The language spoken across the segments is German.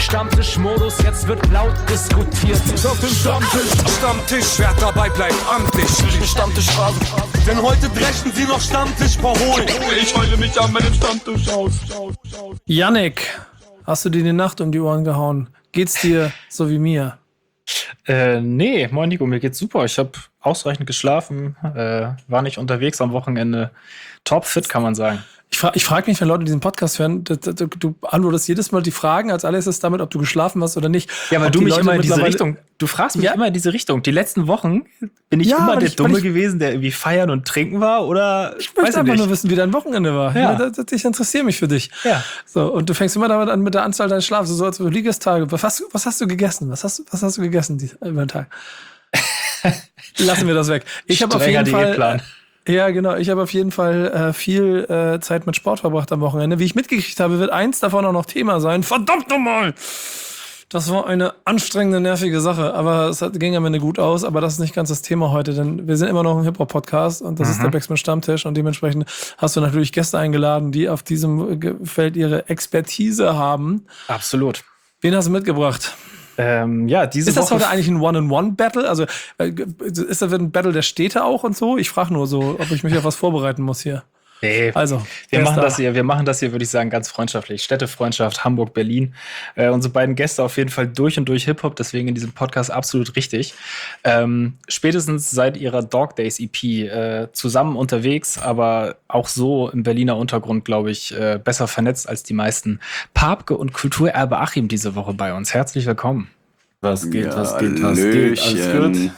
Stammtischmodus, jetzt wird laut diskutiert. Auf dem Stammtisch, wer dabei bleibt, amtlich. Stammtischphase, denn heute brechen sie noch Stammtisch verholen. Ich heule mich an meinem Stammtisch aus. Yannick, hast du dir die Nacht um die Ohren gehauen? Geht's dir so wie mir? Nee, moin Nico, mir geht's super. Ich habe ausreichend geschlafen, war nicht unterwegs am Wochenende. Topfit, kann man sagen. Ich frage mich, wenn Leute diesen Podcast hören, du antwortest jedes Mal die Fragen, als alles damit, ob du geschlafen hast oder nicht. Ja, weil ob du mich Leute immer in diese Richtung, du fragst mich immer in diese Richtung. Die letzten Wochen bin ich immer der Dumme gewesen, der irgendwie feiern und trinken war, oder? Ich möchte einfach nur wissen, wie dein Wochenende war. Ja. Ich interessiere mich für dich. Ja. So, und du fängst immer damit an mit der Anzahl deines Schlafs, so als du Liegestage. Was hast du gegessen? Was hast du gegessen über den Tag? Lassen wir das weg. Ich habe auf jeden Fall. Ja, genau. Ich habe auf jeden Fall viel Zeit mit Sport verbracht am Wochenende. Wie ich mitgekriegt habe, wird eins davon auch noch Thema sein. Verdammt nochmal! Das war eine anstrengende, nervige Sache, aber es ging am Ende gut aus. Aber das ist nicht ganz das Thema heute, denn wir sind immer noch ein Hip-Hop-Podcast und das ist der Backspin Stammtisch und dementsprechend hast du natürlich Gäste eingeladen, die auf diesem Feld ihre Expertise haben. Absolut. Wen hast du mitgebracht? Diese ist das Woche heute eigentlich ein One-on-One-Battle? Also ist das ein Battle der Städte auch und so? Ich frage nur so, ob ich mich auf was vorbereiten muss hier. Nee, also, wir machen das hier, würde ich sagen, ganz freundschaftlich. Städtefreundschaft, Hamburg, Berlin. Unsere beiden Gäste auf jeden Fall durch und durch Hip-Hop, deswegen in diesem Podcast absolut richtig. Spätestens seit ihrer Dog Days EP zusammen unterwegs, aber auch so im Berliner Untergrund, glaube ich, besser vernetzt als die meisten. Papke und Kulturerbe Achim diese Woche bei uns. Herzlich willkommen. Was geht? Alles gut?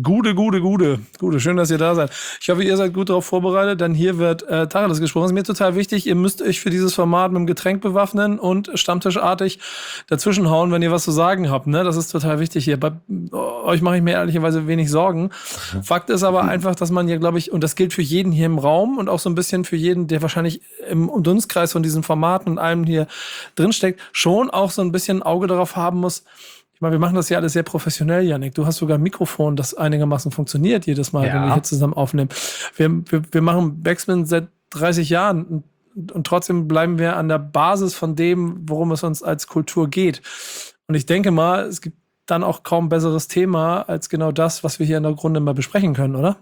Gute. Schön, dass ihr da seid. Ich hoffe, ihr seid gut darauf vorbereitet, denn hier wird Tacheles gesprochen. Das ist mir total wichtig. Ihr müsst euch für dieses Format mit einem Getränk bewaffnen und stammtischartig dazwischenhauen, wenn ihr was zu sagen habt. Ne? Das ist total wichtig hier. Bei euch mache ich mir ehrlicherweise wenig Sorgen. Fakt ist aber einfach, dass man hier, glaube ich, und das gilt für jeden hier im Raum und auch so ein bisschen für jeden, der wahrscheinlich im Dunstkreis von diesen Formaten und allem hier drinsteckt, schon auch so ein bisschen ein Auge darauf haben muss. Ich meine, wir machen das ja alles sehr professionell, Yannick. Du hast sogar ein Mikrofon, das einigermaßen funktioniert jedes Mal, wenn wir hier zusammen aufnehmen. Wir machen Backspin seit 30 Jahren und trotzdem bleiben wir an der Basis von dem, worum es uns als Kultur geht. Und ich denke mal, es gibt dann auch kaum besseres Thema als genau das, was wir hier in der Grunde mal besprechen können, oder?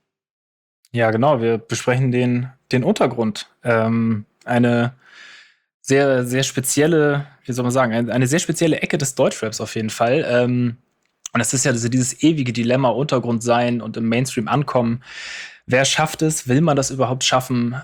Ja, genau. Wir besprechen den Untergrund. Eine sehr, sehr spezielle, wie soll man sagen, eine sehr spezielle Ecke des Deutschraps auf jeden Fall. Und es ist ja dieses ewige Dilemma, Untergrund sein und im Mainstream ankommen. Wer schafft es? Will man das überhaupt schaffen?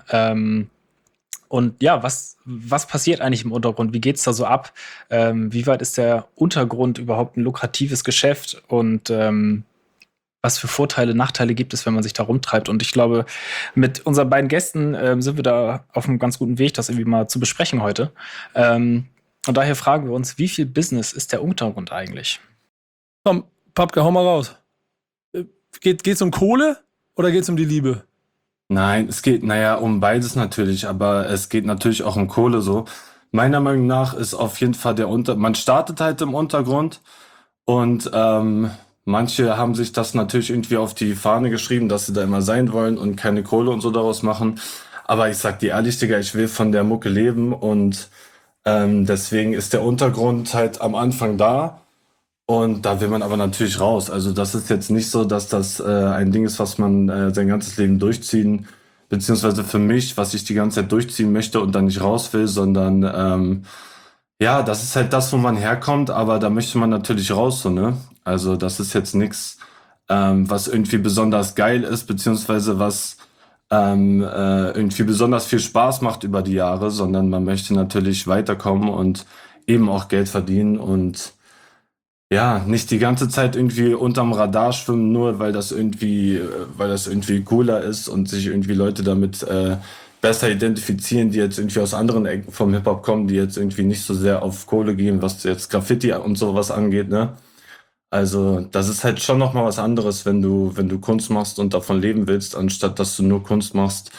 Und ja, was passiert eigentlich im Untergrund? Wie geht's da so ab? Wie weit ist der Untergrund überhaupt ein lukratives Geschäft? Und was für Vorteile, Nachteile gibt es, wenn man sich da rumtreibt? Und ich glaube, mit unseren beiden Gästen sind wir da auf einem ganz guten Weg, das irgendwie mal zu besprechen heute. Und daher fragen wir uns, wie viel Business ist der Untergrund eigentlich? Komm, Papke, hau mal raus. Geht's um Kohle oder geht's um die Liebe? Nein, es geht, um beides natürlich, aber es geht natürlich auch um Kohle so. Meiner Meinung nach ist auf jeden Fall man startet halt im Untergrund und manche haben sich das natürlich irgendwie auf die Fahne geschrieben, dass sie da immer sein wollen und keine Kohle und so daraus machen. Aber ich sag dir ehrlich, Digga, ich will von der Mucke leben und deswegen ist der Untergrund halt am Anfang da und da will man aber natürlich raus. Also das ist jetzt nicht so, dass das ein Ding ist, was man sein ganzes Leben durchziehen, beziehungsweise für mich, was ich die ganze Zeit durchziehen möchte und dann nicht raus will, sondern das ist halt das, wo man herkommt, aber da möchte man natürlich raus, so, ne? Also das ist jetzt nichts, was irgendwie besonders geil ist, beziehungsweise was irgendwie besonders viel Spaß macht über die Jahre, sondern man möchte natürlich weiterkommen und eben auch Geld verdienen und nicht die ganze Zeit irgendwie unterm Radar schwimmen, nur weil das irgendwie cooler ist und sich irgendwie Leute damit besser identifizieren, die jetzt irgendwie aus anderen Ecken vom Hip-Hop kommen, die jetzt irgendwie nicht so sehr auf Kohle gehen, was jetzt Graffiti und sowas angeht, ne? Also das ist halt schon nochmal was anderes, wenn du Kunst machst und davon leben willst, anstatt dass du nur Kunst machst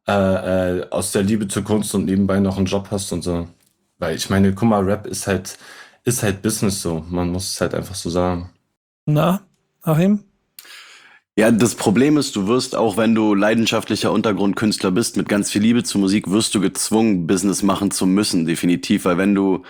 aus der Liebe zur Kunst und nebenbei noch einen Job hast und so. Weil ich meine, guck mal, Rap ist halt Business so. Man muss es halt einfach so sagen. Na, Achim? Ja, das Problem ist, du wirst auch, wenn du leidenschaftlicher Untergrundkünstler bist, mit ganz viel Liebe zur Musik, wirst du gezwungen, Business machen zu müssen, definitiv. Weil wenn du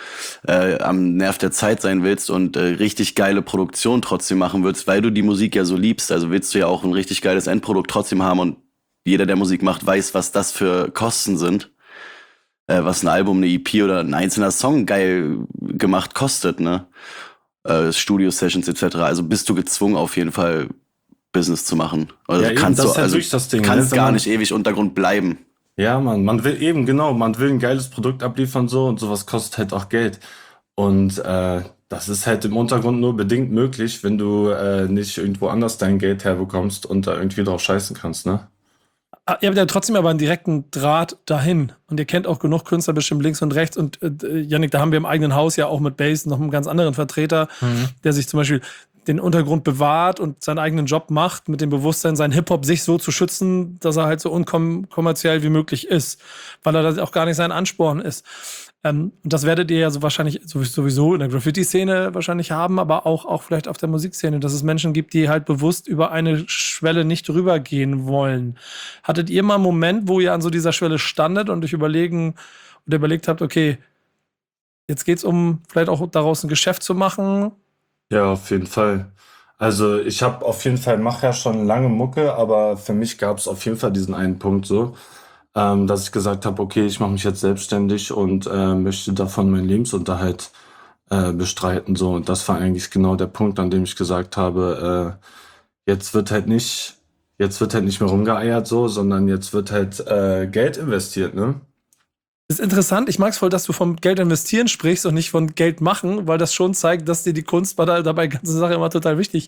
am Nerv der Zeit sein willst und richtig geile Produktion trotzdem machen willst, weil du die Musik ja so liebst, also willst du ja auch ein richtig geiles Endprodukt trotzdem haben und jeder, der Musik macht, weiß, was das für Kosten sind. Was ein Album, eine EP oder ein einzelner Song geil gemacht kostet, ne? Studio-Sessions etc. Also bist du gezwungen, auf jeden Fall Business zu machen. Also Ja, eben, kannst das du ist ja also wirklich das Ding, kannst ne? gar nicht ewig Untergrund bleiben. Ja, man will eben, genau, man will ein geiles Produkt abliefern so und sowas kostet halt auch Geld. Und das ist halt im Untergrund nur bedingt möglich, wenn du nicht irgendwo anders dein Geld herbekommst und da irgendwie drauf scheißen kannst, ne? Ihr habt ja trotzdem aber einen direkten Draht dahin. Und ihr kennt auch genug Künstler bestimmt links und rechts. Und Yannick, da haben wir im eigenen Haus ja auch mit Bass noch einen ganz anderen Vertreter, der sich zum Beispiel den Untergrund bewahrt und seinen eigenen Job macht, mit dem Bewusstsein, seinen Hip-Hop sich so zu schützen, dass er halt so unkommerziell wie möglich ist. Weil er das auch gar nicht sein Ansporn ist. Und das werdet ihr ja so wahrscheinlich sowieso in der Graffiti-Szene wahrscheinlich haben, aber auch vielleicht auf der Musikszene, dass es Menschen gibt, die halt bewusst über eine Schwelle nicht rübergehen wollen. Hattet ihr mal einen Moment, wo ihr an so dieser Schwelle standet und euch überlegt habt, okay, jetzt geht's um vielleicht auch daraus ein Geschäft zu machen? Ja, auf jeden Fall. Also ich habe auf jeden Fall, mache ja schon lange Mucke, aber für mich gab es auf jeden Fall diesen einen Punkt so, dass ich gesagt habe, okay, ich mache mich jetzt selbstständig und möchte davon meinen Lebensunterhalt bestreiten. So. Und das war eigentlich genau der Punkt, an dem ich gesagt habe, jetzt wird halt nicht mehr rumgeeiert so, sondern jetzt wird halt Geld investiert, ne? Das ist interessant. Ich mag es voll, dass du vom Geld investieren sprichst und nicht von Geld machen, weil das schon zeigt, dass dir die Kunst dabei ganze Sache immer total wichtig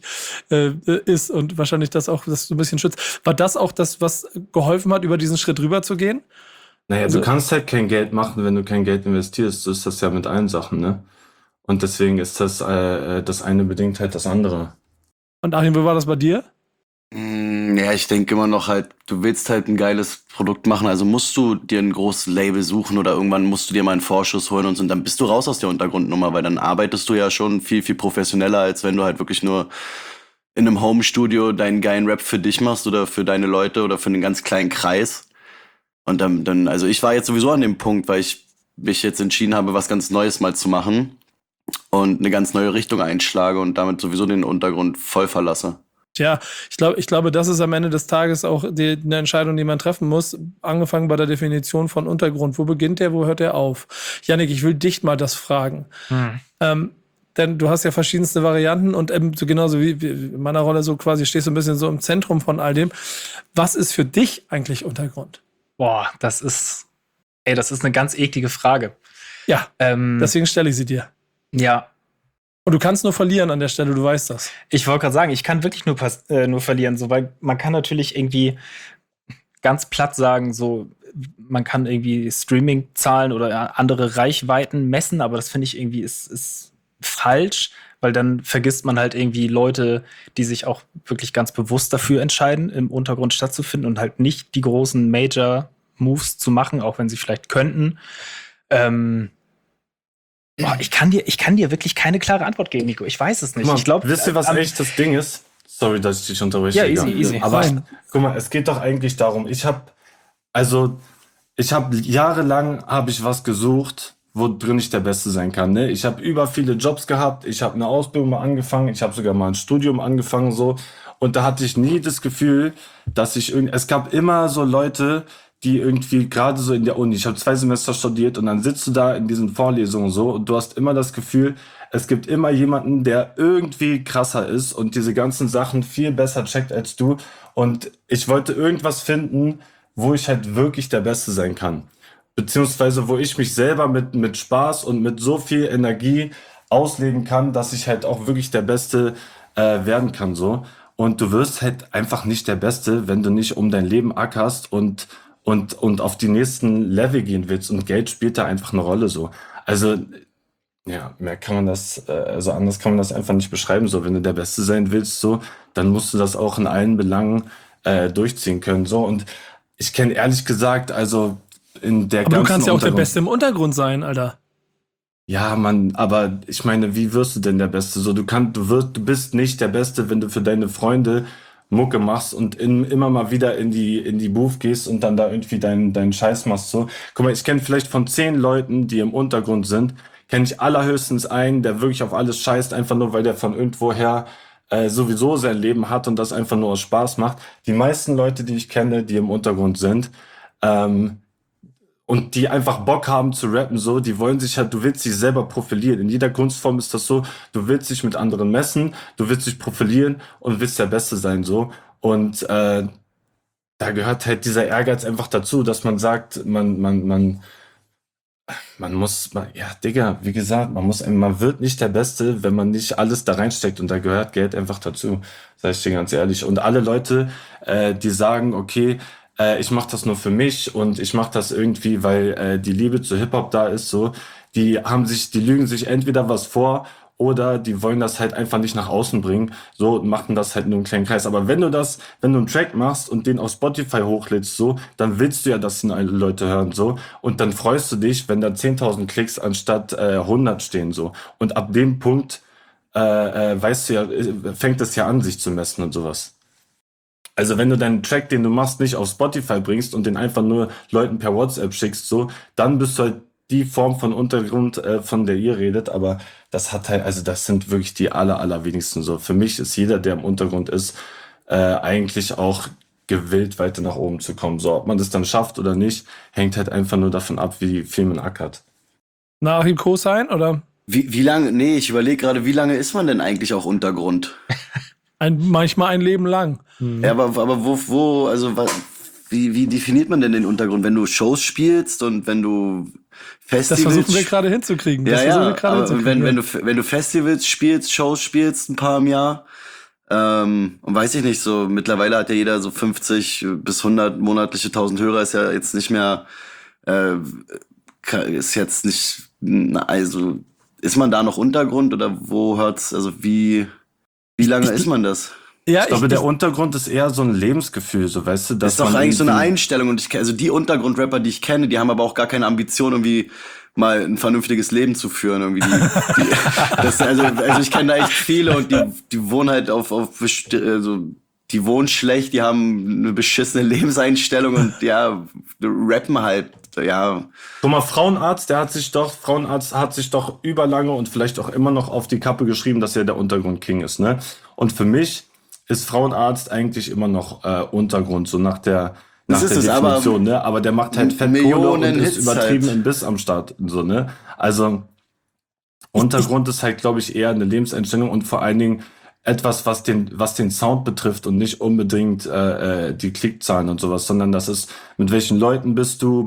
ist und wahrscheinlich das auch, dass du ein bisschen schützt. War das auch das, was geholfen hat, über diesen Schritt rüber zu gehen? Naja, Also- du kannst halt kein Geld machen, wenn du kein Geld investierst. So ist das ja mit allen Sachen, ne? Und deswegen ist das eine bedingt halt das andere. Und Achim, wie war das bei dir? Ja, ich denke immer noch halt, du willst halt ein geiles Produkt machen, also musst du dir ein großes Label suchen oder irgendwann musst du dir mal einen Vorschuss holen und so, und dann bist du raus aus der Untergrundnummer, weil dann arbeitest du ja schon viel, viel professioneller, als wenn du halt wirklich nur in einem Home-Studio deinen geilen Rap für dich machst oder für deine Leute oder für einen ganz kleinen Kreis. Und dann, also ich war jetzt sowieso an dem Punkt, weil ich mich jetzt entschieden habe, was ganz Neues mal zu machen und eine ganz neue Richtung einschlage und damit sowieso den Untergrund voll verlasse. Tja, ich glaube, das ist am Ende des Tages auch eine Entscheidung, die man treffen muss. Angefangen bei der Definition von Untergrund. Wo beginnt der, wo hört der auf? Yannick, ich will dich mal das fragen. Denn du hast ja verschiedenste Varianten und so genauso wie in meiner Rolle so quasi stehst du ein bisschen so im Zentrum von all dem. Was ist für dich eigentlich Untergrund? Boah, das ist eine ganz eklige Frage. Ja, deswegen stelle ich sie dir. Ja, Und du kannst nur verlieren an der Stelle, du weißt das. ich wollte gerade sagen, ich kann wirklich nur verlieren, so, weil man kann natürlich irgendwie ganz platt sagen, so, man kann irgendwie Streaming-Zahlen oder andere Reichweiten messen, aber das finde ich irgendwie ist falsch, weil dann vergisst man halt irgendwie Leute, die sich auch wirklich ganz bewusst dafür entscheiden, im Untergrund stattzufinden und halt nicht die großen Major-Moves zu machen, auch wenn sie vielleicht könnten. Ich kann dir wirklich keine klare Antwort geben, Nico. Ich weiß es nicht. Guck mal, Ich glaube, wisst ihr, was echt das Ding ist? Sorry, dass ich dich unterbreche. Ja, Digga. easy. Aber Fein. guck mal, es geht doch eigentlich darum, ich habe jahrelang was gesucht, wo drin ich der Beste sein kann. Ne? Ich habe über viele Jobs gehabt, ich habe eine Ausbildung mal angefangen, ich habe sogar mal ein Studium angefangen so, und da hatte ich nie das Gefühl, dass es gab immer so Leute, die irgendwie gerade so in der Uni, ich habe 2 Semester studiert und dann sitzt du da in diesen Vorlesungen so und du hast immer das Gefühl, es gibt immer jemanden, der irgendwie krasser ist und diese ganzen Sachen viel besser checkt als du, und ich wollte irgendwas finden, wo ich halt wirklich der Beste sein kann. Beziehungsweise wo ich mich selber mit Spaß und mit so viel Energie ausleben kann, dass ich halt auch wirklich der Beste werden kann so. Und du wirst halt einfach nicht der Beste, wenn du nicht um dein Leben ackerst und auf die nächsten Level gehen willst, und Geld spielt da einfach eine Rolle so. Also ja, mehr kann man das, also anders kann man das einfach nicht beschreiben so. Wenn du der Beste sein willst so, dann musst du das auch in allen Belangen durchziehen können so. Und ich kenne ehrlich gesagt, also in der Aber ganzen du kannst ja auch der Untergrund- Beste im Untergrund sein, Alter. Ja, Mann, aber ich meine, wie wirst du denn der Beste? So, du bist nicht der Beste, wenn du für deine Freunde Mucke machst und immer mal wieder in die Booth gehst und dann da irgendwie deinen Scheiß machst. So. Guck mal, ich kenne vielleicht von 10 Leuten, die im Untergrund sind, kenne ich allerhöchstens einen, der wirklich auf alles scheißt, einfach nur, weil der von irgendwoher sowieso sein Leben hat und das einfach nur aus Spaß macht. Die meisten Leute, die ich kenne, die im Untergrund sind, und die einfach Bock haben zu rappen, so, die wollen sich halt, du willst dich selber profilieren. In jeder Kunstform ist das so, du willst dich mit anderen messen, du willst dich profilieren und willst der Beste sein, so. Und da gehört halt dieser Ehrgeiz einfach dazu, dass man sagt, man muss, ja, Digga, wie gesagt, man wird nicht der Beste, wenn man nicht alles da reinsteckt und da gehört Geld einfach dazu, sag ich dir ganz ehrlich. Und alle Leute, die sagen, okay, ich mache das nur für mich und ich mache das irgendwie, weil die Liebe zu Hip-Hop da ist, so, die lügen sich entweder was vor oder die wollen das halt einfach nicht nach außen bringen, so, und machen das halt nur im kleinen Kreis. Aber wenn du einen Track machst und den auf Spotify hochlädst, so, dann willst du ja, dass ihn alle Leute hören, so, und dann freust du dich, wenn da 10.000 Klicks anstatt 100 stehen, so. Und ab dem Punkt, weißt du ja, fängt es ja an, sich zu messen und sowas. Also wenn du deinen Track, den du machst, nicht auf Spotify bringst und den einfach nur Leuten per WhatsApp schickst, so, dann bist du halt die Form von Untergrund, von der ihr redet, aber das hat halt, also das sind wirklich die allerwenigsten so. Für mich ist jeder, der im Untergrund ist, eigentlich auch gewillt, weiter nach oben zu kommen. So, ob man das dann schafft oder nicht, hängt halt einfach nur davon ab, wie viel man ackert. Nach ihm Co-Sein, oder? Wie lange, nee, ich überlege gerade, wie lange ist man denn eigentlich auch Untergrund? Manchmal ein Leben lang. Ja, aber wo, also wie definiert man denn den Untergrund? Wenn du Shows spielst und wenn du Festivals... Das versuchen wir gerade hinzukriegen. Wenn du Festivals spielst, Shows spielst, ein paar im Jahr, und weiß ich nicht, so mittlerweile hat ja jeder so 50 bis 100 monatliche 1000 Hörer, ist ja jetzt nicht mehr, ist jetzt nicht, also ist man da noch Untergrund oder wo hört's, also wie lange ist man das? Ja, ich glaube, der Untergrund ist eher so ein Lebensgefühl, so, weißt du, dass ist doch eigentlich so eine Einstellung und also die Untergrundrapper, die ich kenne, die haben aber auch gar keine Ambition, irgendwie mal ein vernünftiges Leben zu führen, irgendwie. Also ich kenne da echt viele und die wohnen halt also die wohnen schlecht, die haben eine beschissene Lebenseinstellung und ja, rappen halt, ja. Guck mal, Frauenarzt hat sich doch überlange und vielleicht auch immer noch auf die Kappe geschrieben, dass er der Untergrund-King ist, ne? Und für mich ist Frauenarzt eigentlich immer noch Untergrund, so nach der Definition, ne? Aber der macht halt Fettkohle und ist übertrieben im Biss am Start, so, ne? Also Untergrund ist halt, glaube ich, eher eine Lebenseinstellung und vor allen Dingen etwas, was den Sound betrifft und nicht unbedingt die Klickzahlen und sowas, sondern das ist, mit welchen Leuten bist du,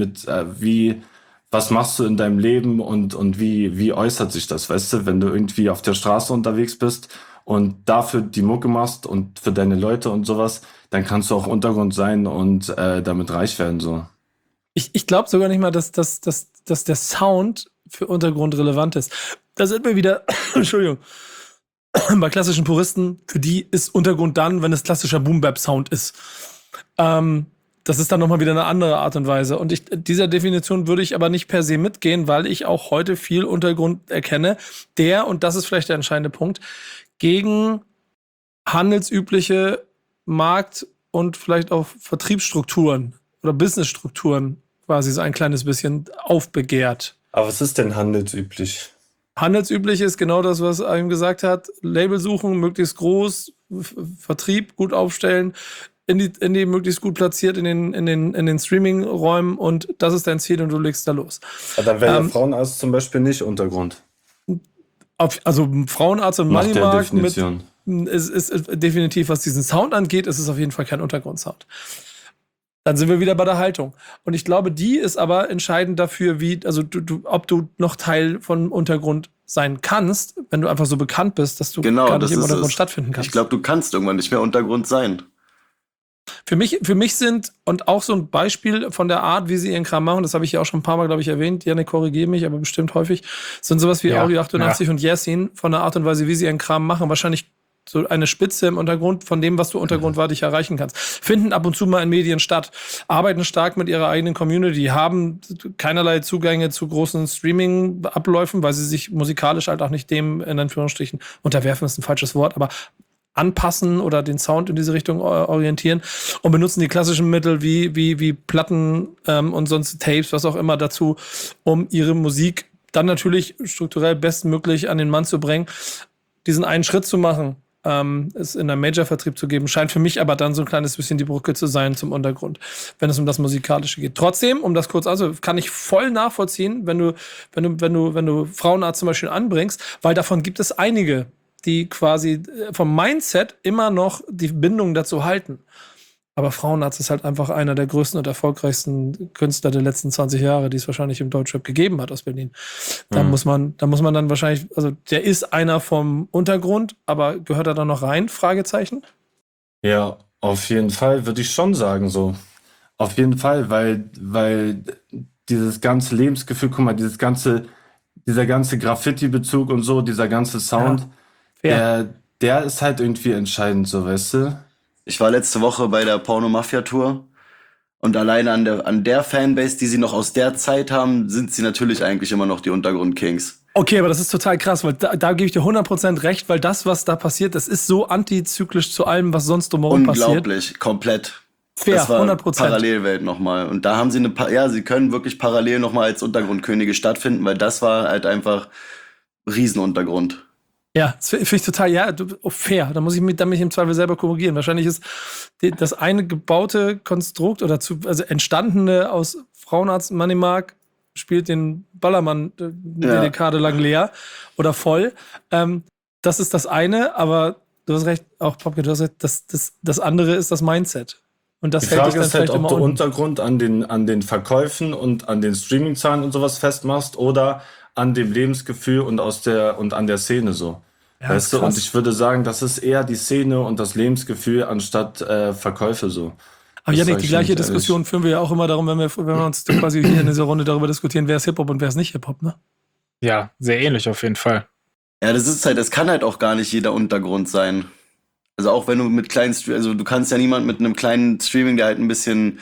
was machst du in deinem Leben und wie äußert sich das, weißt du, wenn du irgendwie auf der Straße unterwegs bist und dafür die Mucke machst und für deine Leute und sowas, dann kannst du auch Untergrund sein und damit reich werden, so. Ich glaube sogar nicht mal, dass der Sound für Untergrund relevant ist. Da sind wir wieder, Entschuldigung, bei klassischen Puristen, für die ist Untergrund dann, wenn es klassischer Boom-Bap-Sound ist. Das ist dann nochmal wieder eine andere Art und Weise. Und dieser Definition würde ich aber nicht per se mitgehen, weil ich auch heute viel Untergrund erkenne, und das ist vielleicht der entscheidende Punkt, gegen handelsübliche Markt- und vielleicht auch Vertriebsstrukturen oder Businessstrukturen quasi so ein kleines bisschen aufbegehrt. Aber was ist denn handelsüblich? Handelsüblich ist genau das, was er ihm gesagt hat. Label suchen, möglichst groß, Vertrieb gut aufstellen, in die möglichst gut platziert in den Streaming-Räumen und das ist dein Ziel und du legst da los. Ja, dann wäre der Frauenarzt zum Beispiel nicht Untergrund. Also Frauenarzt und Nach der Moneymarkt Definition. ist definitiv, was diesen Sound angeht, ist es auf jeden Fall kein Untergrundsound. Dann sind wir wieder bei der Haltung. Und ich glaube, die ist aber entscheidend dafür, ob du noch Teil von Untergrund sein kannst, wenn du einfach so bekannt bist, dass du gar nicht im Untergrund stattfinden kannst. Ich glaube, du kannst irgendwann nicht mehr Untergrund sein. Für mich sind, und auch so ein Beispiel von der Art, wie sie ihren Kram machen, das habe ich ja auch schon ein paar Mal, glaube ich, erwähnt, Janik, korrigiere mich, aber bestimmt häufig, sind sowas wie Audio 88 und Yasin von der Art und Weise, wie sie ihren Kram machen, wahrscheinlich so eine Spitze im Untergrund von dem, was du untergrundweitig erreichen kannst. Finden ab und zu mal in Medien statt, arbeiten stark mit ihrer eigenen Community, haben keinerlei Zugänge zu großen Streaming-Abläufen, weil sie sich musikalisch halt auch nicht dem, in Anführungsstrichen, unterwerfen ist ein falsches Wort, aber anpassen oder den Sound in diese Richtung orientieren und benutzen die klassischen Mittel wie Platten und sonst Tapes, was auch immer dazu, um ihre Musik dann natürlich strukturell bestmöglich an den Mann zu bringen. Diesen einen Schritt zu machen, es in einem Major-Vertrieb zu geben, scheint für mich aber dann so ein kleines bisschen die Brücke zu sein zum Untergrund, wenn es um das Musikalische geht. Trotzdem, um das kurz kann ich voll nachvollziehen, wenn du Frauenarzt zum Beispiel anbringst, weil davon gibt es einige, die quasi vom Mindset immer noch die Bindung dazu halten. Aber Frauenarzt ist halt einfach einer der größten und erfolgreichsten Künstler der letzten 20 Jahre, die es wahrscheinlich im Deutschrap gegeben hat aus Berlin. Da muss man dann wahrscheinlich, also der ist einer vom Untergrund, aber gehört er da noch rein? Fragezeichen? Ja, auf jeden Fall würde ich schon sagen so. Auf jeden Fall, weil dieses ganze Lebensgefühl, guck mal, dieser ganze Graffiti-Bezug und so, dieser ganze Sound, der ist halt irgendwie entscheidend, so, weißt du? Ich war letzte Woche bei der Porno-Mafia-Tour und alleine an der Fanbase, die sie noch aus der Zeit haben, sind sie natürlich eigentlich immer noch die Untergrund-Kings. Okay, aber das ist total krass, weil da gebe ich dir 100% recht, weil das, was da passiert, das ist so antizyklisch zu allem, was sonst drumherum passiert. Unglaublich, komplett. Fair, das war 100%. Parallelwelt nochmal. Und da haben sie sie können wirklich parallel nochmal als Untergrundkönige stattfinden, weil das war halt einfach Riesenuntergrund. Ja, das finde ich total, fair. Da muss ich mich im Zweifel selber korrigieren. Wahrscheinlich ist das eine gebaute Konstrukt oder also entstandene aus Frauenarzt Moneymark spielt den Ballermann eine Dekade lang leer oder voll. Das ist das eine, aber du hast recht, auch Popke, du hast recht, das andere ist das Mindset. Und das Die hält dich Frage dann ist halt, vielleicht ob immer du unten. Untergrund an den Verkäufen und an den Streaming-Zahlen und sowas festmachst oder an dem Lebensgefühl und an der Szene so. Ja, Weißt du? krass. Und ich würde sagen, das ist eher die Szene und das Lebensgefühl anstatt Verkäufe so. Aber Das Janik, sag die ich gleiche ganz Diskussion führen wir ja auch immer darum, wenn wir uns quasi hier in dieser Runde darüber diskutieren, wer ist Hip-Hop und wer ist nicht Hip-Hop, ne? Ja, sehr ähnlich auf jeden Fall. Ja, das kann halt auch gar nicht jeder Untergrund sein. Also auch wenn du mit kleinen also du kannst ja niemand mit einem kleinen Streaming, der halt ein bisschen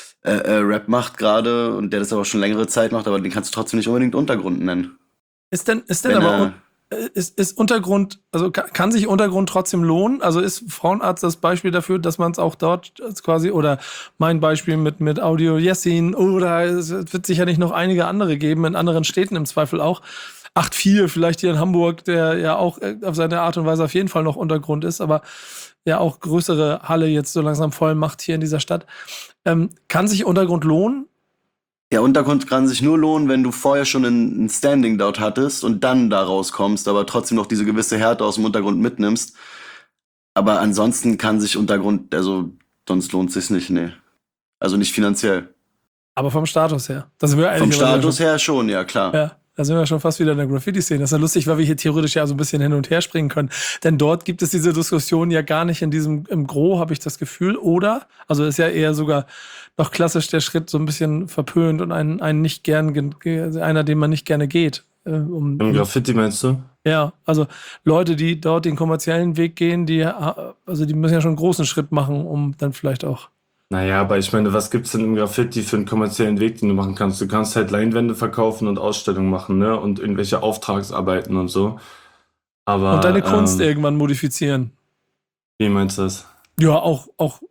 Rap macht gerade und der das aber schon längere Zeit macht, aber den kannst du trotzdem nicht unbedingt Untergrund nennen. Ist denn Wenn aber ist Untergrund, also kann sich Untergrund trotzdem lohnen? Also ist Frauenarzt das Beispiel dafür, dass man es auch dort quasi, oder mein Beispiel mit Audio Yessin, oder es wird sicherlich noch einige andere geben, in anderen Städten im Zweifel auch. 8-4 vielleicht hier in Hamburg, der ja auch auf seine Art und Weise auf jeden Fall noch Untergrund ist, aber ja auch größere Halle jetzt so langsam voll macht hier in dieser Stadt. Kann sich Untergrund lohnen? Der Untergrund kann sich nur lohnen, wenn du vorher schon ein Standing dort hattest und dann da rauskommst, aber trotzdem noch diese gewisse Härte aus dem Untergrund mitnimmst. Aber ansonsten kann sich Untergrund, also sonst lohnt es sich nicht, nee. Also nicht finanziell. Aber vom Status her. Da sind wir Vom ehrlicherweise Status her schon, ja klar. Ja, da sind wir schon fast wieder in der Graffiti-Szene. Das ist ja lustig, weil wir hier theoretisch ja so ein bisschen hin und her springen können. Denn dort gibt es diese Diskussion ja gar nicht im Gros, habe ich das Gefühl. Oder, also ist ja eher sogar noch klassisch der Schritt so ein bisschen verpönt und einen nicht gern, einer, den man nicht gerne geht. Im Graffiti meinst du? Ja, also Leute, die dort den kommerziellen Weg gehen, die müssen ja schon einen großen Schritt machen, um dann vielleicht auch. Naja, aber ich meine, was gibt's denn im Graffiti für einen kommerziellen Weg, den du machen kannst? Du kannst halt Leinwände verkaufen und Ausstellungen machen, ne? Und irgendwelche Auftragsarbeiten und so. Aber, Und deine Kunst irgendwann modifizieren. Wie meinst du das? Ja, auch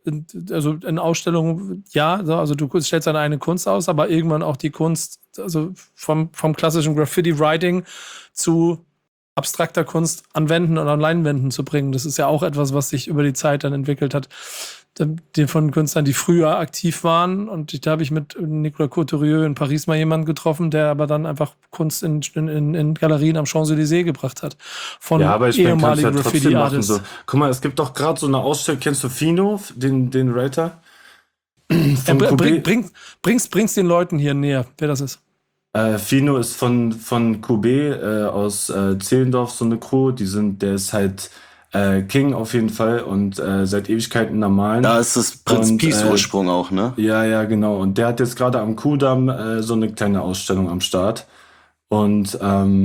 in Ausstellungen, ja, also du stellst deine eigene Kunst aus, aber irgendwann auch die Kunst, also vom klassischen Graffiti-Writing zu abstrakter Kunst an Wänden und an Leinwänden zu bringen. Das ist ja auch etwas, was sich über die Zeit dann entwickelt hat. Von Künstlern, die früher aktiv waren. Und da habe ich mit Nicolas Couturier in Paris mal jemanden getroffen, der aber dann einfach Kunst in Galerien am Champs-Élysées gebracht hat. Von Ja, aber ich meine, kannst du ehemaligen ja trotzdem machen. Graffiti-Artists. So. Guck mal, es gibt doch gerade so eine Ausstellung, kennst du Fino, den Writer? Von Koubé? Bring's den Leuten hier näher, wer das ist. Fino ist von Koubé aus Zehlendorf, so eine Crew. Der ist halt King auf jeden Fall und seit Ewigkeiten Malen. Da ist das Prinz Peace Ursprung auch, ne? Ja, genau. Und der hat jetzt gerade am Kudamm so eine kleine Ausstellung am Start. Und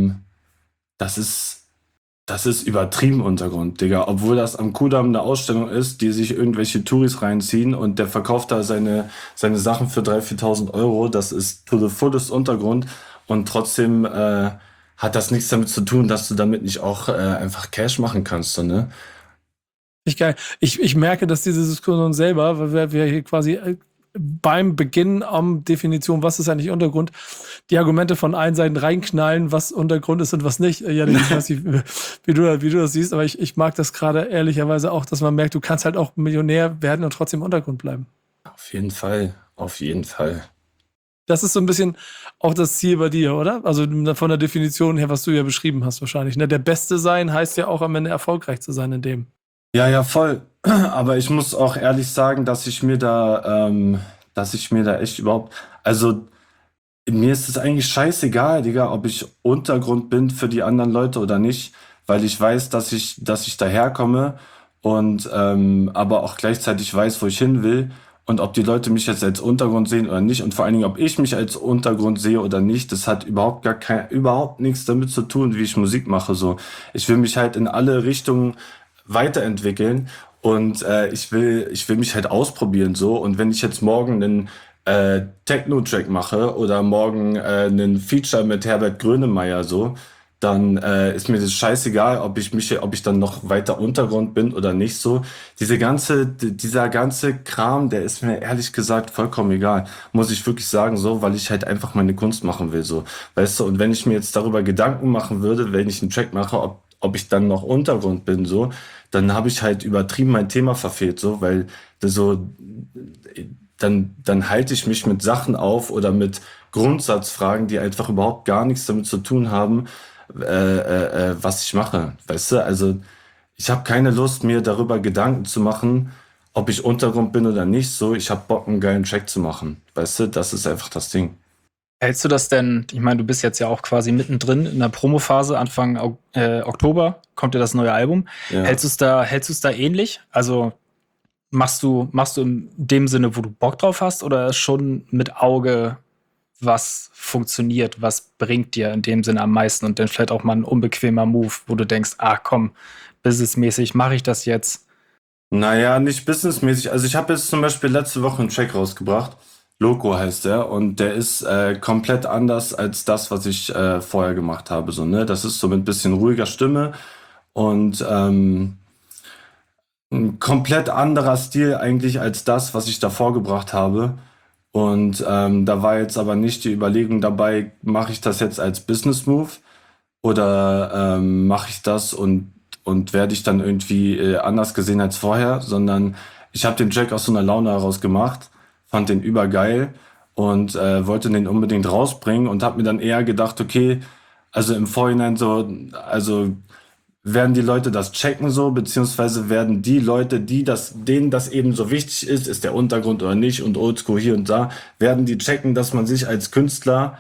das ist übertrieben Untergrund, Digga. Obwohl das am Kudamm eine Ausstellung ist, die sich irgendwelche Touris reinziehen und der verkauft da seine Sachen für 3.000, 4.000 Euro. Das ist to the fullest Untergrund. Und trotzdem hat das nichts damit zu tun, dass du damit nicht auch einfach Cash machen kannst, so, ne? Nicht geil. Ich merke, dass diese Diskussion selber, weil wir hier quasi beim Beginn am Definition, was ist eigentlich Untergrund, die Argumente von allen Seiten reinknallen, was Untergrund ist und was nicht. Janik, ich weiß nicht, wie du das siehst, aber ich mag das gerade ehrlicherweise auch, dass man merkt, du kannst halt auch Millionär werden und trotzdem Untergrund bleiben. Auf jeden Fall, auf jeden Fall. Das ist so ein bisschen auch das Ziel bei dir, oder? Also von der Definition her, was du ja beschrieben hast wahrscheinlich. Ne? Der Beste sein heißt ja auch am Ende erfolgreich zu sein in dem. Ja, voll. Aber ich muss auch ehrlich sagen, dass ich mir da echt überhaupt, also mir ist es eigentlich scheißegal, Digga, ob ich Untergrund bin für die anderen Leute oder nicht, weil ich weiß, dass ich daherkomme und aber auch gleichzeitig weiß, wo ich hin will und ob die Leute mich jetzt als Untergrund sehen oder nicht und vor allen Dingen, ob ich mich als Untergrund sehe oder nicht, das hat überhaupt nichts damit zu tun, wie ich Musik mache, so. Ich will mich halt in alle Richtungen weiterentwickeln und ich will mich halt ausprobieren so und wenn ich jetzt morgen einen Techno-Track mache oder morgen einen Feature mit Herbert Grönemeyer so, dann ist mir das scheißegal, ob ich dann noch weiter Untergrund bin oder nicht so. Dieser ganze Kram, der ist mir ehrlich gesagt vollkommen egal, muss ich wirklich sagen so, weil ich halt einfach meine Kunst machen will so, weißt du, und wenn ich mir jetzt darüber Gedanken machen würde, wenn ich einen Track mache, ob ich dann noch Untergrund bin, so, dann habe ich halt übertrieben mein Thema verfehlt, so, weil so, dann halte ich mich mit Sachen auf oder mit Grundsatzfragen, die einfach überhaupt gar nichts damit zu tun haben, was ich mache, weißt du? Also ich habe keine Lust, mir darüber Gedanken zu machen, ob ich Untergrund bin oder nicht, so, ich habe Bock, einen geilen Track zu machen, weißt du? Das ist einfach das Ding. Hältst du das denn, ich meine, du bist jetzt ja auch quasi mittendrin in der Promophase, Anfang Oktober kommt ja das neue Album. Ja. Hältst du es da ähnlich? Also machst du in dem Sinne, wo du Bock drauf hast, oder schon mit Auge, was funktioniert, was bringt dir in dem Sinne am meisten und dann vielleicht auch mal ein unbequemer Move, wo du denkst, komm, businessmäßig mache ich das jetzt? Naja, nicht businessmäßig. Also ich habe jetzt zum Beispiel letzte Woche einen Track rausgebracht. Loco heißt der und der ist komplett anders als das, was ich vorher gemacht habe. So, ne? Das ist so mit ein bisschen ruhiger Stimme und ein komplett anderer Stil eigentlich als das, was ich davor gebracht habe. Und da war jetzt aber nicht die Überlegung dabei, mache ich das jetzt als Business Move oder mache ich das und werde ich dann irgendwie anders gesehen als vorher, sondern ich habe den Track aus so einer Laune heraus gemacht, fand den übergeil und wollte den unbedingt rausbringen und habe mir dann eher gedacht, okay, also im Vorhinein so, also werden die Leute das checken so, beziehungsweise werden die Leute, denen das eben so wichtig ist der Untergrund oder nicht und Oldschool hier und da, werden die checken, dass man sich als Künstler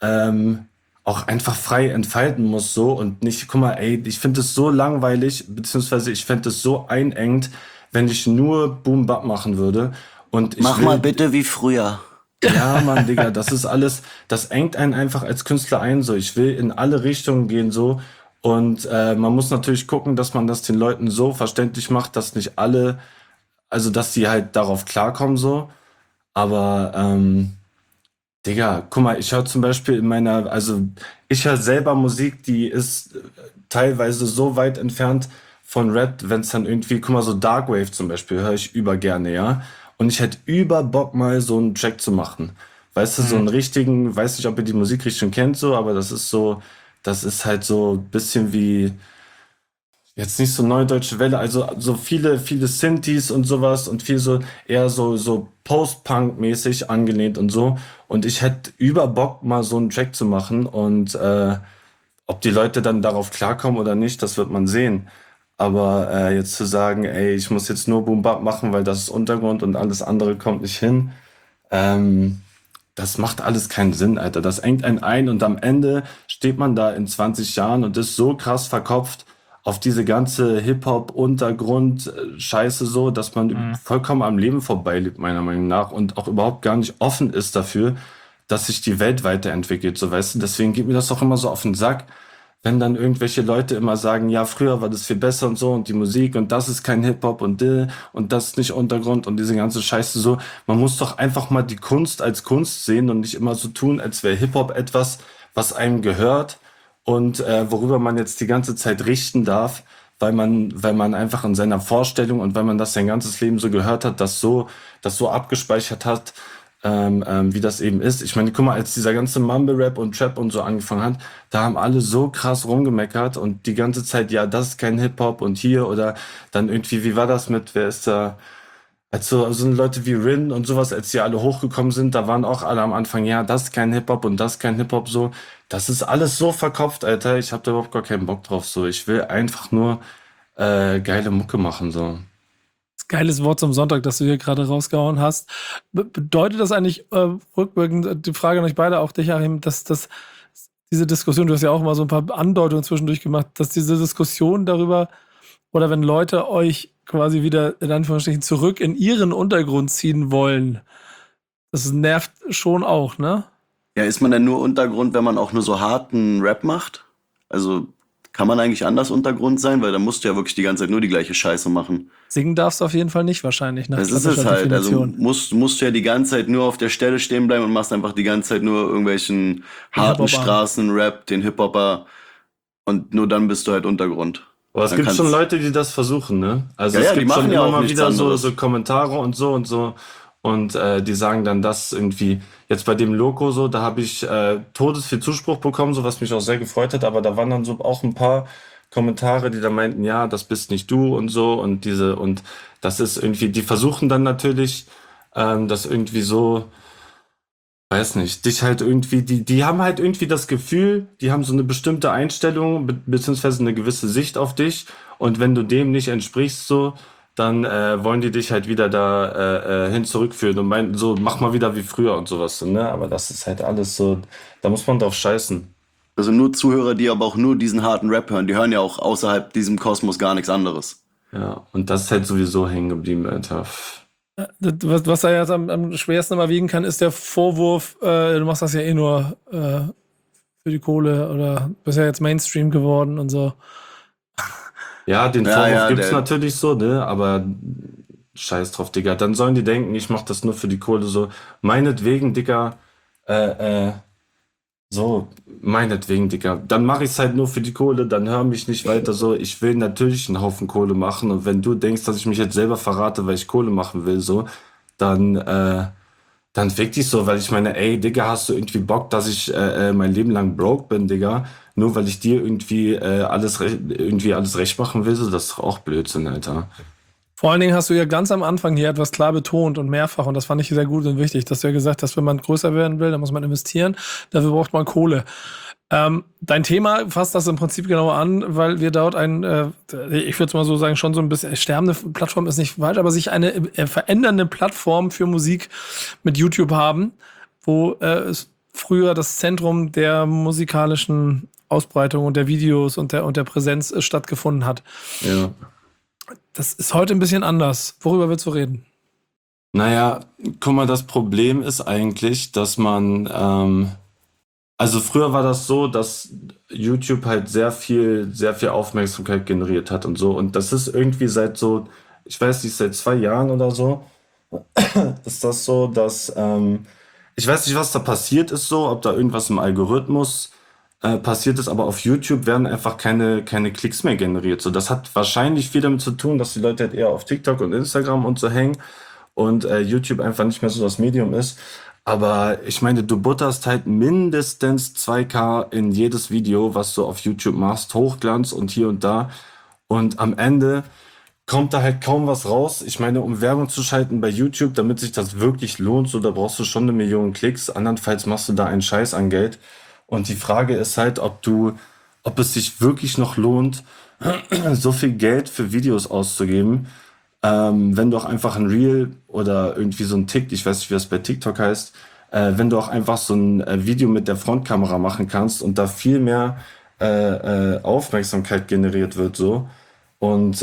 auch einfach frei entfalten muss so und nicht, guck mal, ey, ich finde es so langweilig, beziehungsweise ich fände es so einengend, wenn ich nur Boom Bap machen würde. Und ich Mach mal bitte wie früher. Ja, Mann, Digga, das ist alles, das engt einen einfach als Künstler ein, so. Ich will in alle Richtungen gehen, so. Und man muss natürlich gucken, dass man das den Leuten so verständlich macht, dass nicht alle, also dass die halt darauf klarkommen, so. Aber, Digga, guck mal, ich höre zum Beispiel ich höre selber Musik, die ist teilweise so weit entfernt von Rap, wenn es dann irgendwie, guck mal, so Darkwave zum Beispiel, höre ich über gerne, ja. Und ich hätte über Bock, mal so einen Track zu machen. Weißt du, so einen richtigen, weiß nicht, ob ihr die Musikrichtung kennt, so, aber das ist halt so ein bisschen wie, jetzt nicht so Neue Deutsche Welle, also so viele Synthes und sowas und viel so, eher so Post-Punk-mäßig angelehnt und so. Und ich hätte über Bock, mal so einen Track zu machen und ob die Leute dann darauf klarkommen oder nicht, das wird man sehen. Aber jetzt zu sagen, ey, ich muss jetzt nur Boom Bap machen, weil das ist Untergrund und alles andere kommt nicht hin, das macht alles keinen Sinn, Alter. Das engt einen ein und am Ende steht man da in 20 Jahren und ist so krass verkopft auf diese ganze Hip-Hop-Untergrund-Scheiße so, dass man vollkommen am Leben vorbeilebt, meiner Meinung nach, und auch überhaupt gar nicht offen ist dafür, dass sich die Welt weiterentwickelt, so, weißt du. Deswegen geht mir das auch immer so auf den Sack, wenn dann irgendwelche Leute immer sagen, ja, früher war das viel besser und so und die Musik und das ist kein Hip-Hop und das ist nicht Untergrund und diese ganze Scheiße so. Man muss doch einfach mal die Kunst als Kunst sehen und nicht immer so tun, als wäre Hip-Hop etwas, was einem gehört und worüber man jetzt die ganze Zeit richten darf, weil man einfach in seiner Vorstellung und weil man das sein ganzes Leben so gehört hat, das so abgespeichert hat, wie das eben ist. Ich meine, guck mal, als dieser ganze Mumble-Rap und Trap und so angefangen hat, da haben alle so krass rumgemeckert und die ganze Zeit, ja, das ist kein Hip-Hop und hier oder dann irgendwie, wie war das mit, wer ist da? Also so Leute wie Rin und sowas, als die alle hochgekommen sind, da waren auch alle am Anfang, ja, das ist kein Hip-Hop und das ist kein Hip-Hop so. Das ist alles so verkopft, Alter. Ich hab da überhaupt gar keinen Bock drauf so. Ich will einfach nur geile Mucke machen so. Geiles Wort zum Sonntag, das du hier gerade rausgehauen hast. Bedeutet das eigentlich rückwirkend, die Frage an euch beide, auch dich, Achim, dass diese Diskussion, du hast ja auch mal so ein paar Andeutungen zwischendurch gemacht, dass diese Diskussion darüber, oder wenn Leute euch quasi wieder in Anführungsstrichen zurück in ihren Untergrund ziehen wollen, das nervt schon auch, ne? Ja, ist man denn nur Untergrund, wenn man auch nur so harten Rap macht? Also kann man eigentlich anders Untergrund sein? Weil da musst du ja wirklich die ganze Zeit nur die gleiche Scheiße machen. Singen darfst du auf jeden Fall nicht wahrscheinlich. Nach Das ist es klassischer halt. Also Definition. musst du ja die ganze Zeit nur auf der Stelle stehen bleiben und machst einfach die ganze Zeit nur irgendwelchen harten Hip-Hopper. Straßenrap, den Hip-Hopper. Und nur dann bist du halt Untergrund. Aber es Dann gibt kannst- schon Leute, die das versuchen, ne? Also Ja, es ja, die gibt schon machen ja immer auch mal nichts wieder anderes. so Kommentare und so und die sagen dann das irgendwie, jetzt bei dem Loco so, da habe ich todesviel Zuspruch bekommen, so was mich auch sehr gefreut hat, aber da waren dann so auch ein paar Kommentare, die da meinten, ja, das bist nicht du und so und das ist irgendwie, die versuchen dann natürlich das irgendwie so, weiß nicht, dich halt irgendwie, die haben halt irgendwie das Gefühl, die haben so eine bestimmte Einstellung, beziehungsweise eine gewisse Sicht auf dich und wenn du dem nicht entsprichst so, dann wollen die dich halt wieder da hin zurückführen und meinen so, mach mal wieder wie früher und sowas, so, ne? Aber das ist halt alles so, da muss man drauf scheißen. Also nur Zuhörer, die aber auch nur diesen harten Rap hören, die hören ja auch außerhalb diesem Kosmos gar nichts anderes. Ja, und das ist halt sowieso hängen geblieben, Alter. Was da jetzt am schwersten immer wiegen kann, ist der Vorwurf, du machst das ja eh nur für die Kohle oder bist ja jetzt Mainstream geworden und so. Ja, den Ja, Vorwurf ja, gibt's der- natürlich so, ne? Aber scheiß drauf, Digga. Dann sollen die denken, ich mach das nur für die Kohle so. Meinetwegen, Digga, so, meinetwegen, Digga. Dann mache ich es halt nur für die Kohle, dann hör mich nicht weiter so. Ich will natürlich einen Haufen Kohle machen und wenn du denkst, dass ich mich jetzt selber verrate, weil ich Kohle machen will, so, dann fick dich so, weil ich meine, ey, Digga, hast du irgendwie Bock, dass ich mein Leben lang broke bin, Digga? Nur weil ich dir irgendwie alles recht machen will, so, das ist doch auch Blödsinn, Alter. Vor allen Dingen hast du ja ganz am Anfang hier etwas klar betont und mehrfach, und das fand ich sehr gut und wichtig, dass du ja gesagt hast, wenn man größer werden will, dann muss man investieren, dafür braucht man Kohle. Dein Thema fasst das im Prinzip genau an, weil wir dort ich würde es mal so sagen, schon so ein bisschen, sterbende Plattform ist nicht falsch, aber sich eine verändernde Plattform für Musik mit YouTube haben, wo es früher das Zentrum der musikalischen Ausbreitung und der Videos und der Präsenz stattgefunden hat. Ja. Das ist heute ein bisschen anders. Worüber willst du reden? Naja, guck mal, das Problem ist eigentlich, dass man, also früher war das so, dass YouTube halt sehr viel Aufmerksamkeit generiert hat und so. Und das ist irgendwie seit so, ich weiß nicht, seit 2 Jahren oder so, ist das so, dass, ich weiß nicht, was da passiert ist so, ob da irgendwas im Algorithmus passiert ist, aber auf YouTube werden einfach keine Klicks mehr generiert. So, das hat wahrscheinlich viel damit zu tun, dass die Leute halt eher auf TikTok und Instagram und so hängen und YouTube einfach nicht mehr so das Medium ist. Aber ich meine, du butterst halt mindestens 2K in jedes Video, was du auf YouTube machst, Hochglanz und hier und da. Und am Ende kommt da halt kaum was raus. Ich meine, um Werbung zu schalten bei YouTube, damit sich das wirklich lohnt, so, da brauchst du schon 1 Million Klicks. Andernfalls machst du da einen Scheiß an Geld. Und die Frage ist halt, ob es sich wirklich noch lohnt, so viel Geld für Videos auszugeben, wenn du auch einfach ein Reel oder irgendwie so ein Tick, ich weiß nicht, wie das bei TikTok heißt, wenn du auch einfach so ein Video mit der Frontkamera machen kannst und da viel mehr Aufmerksamkeit generiert wird, so. Und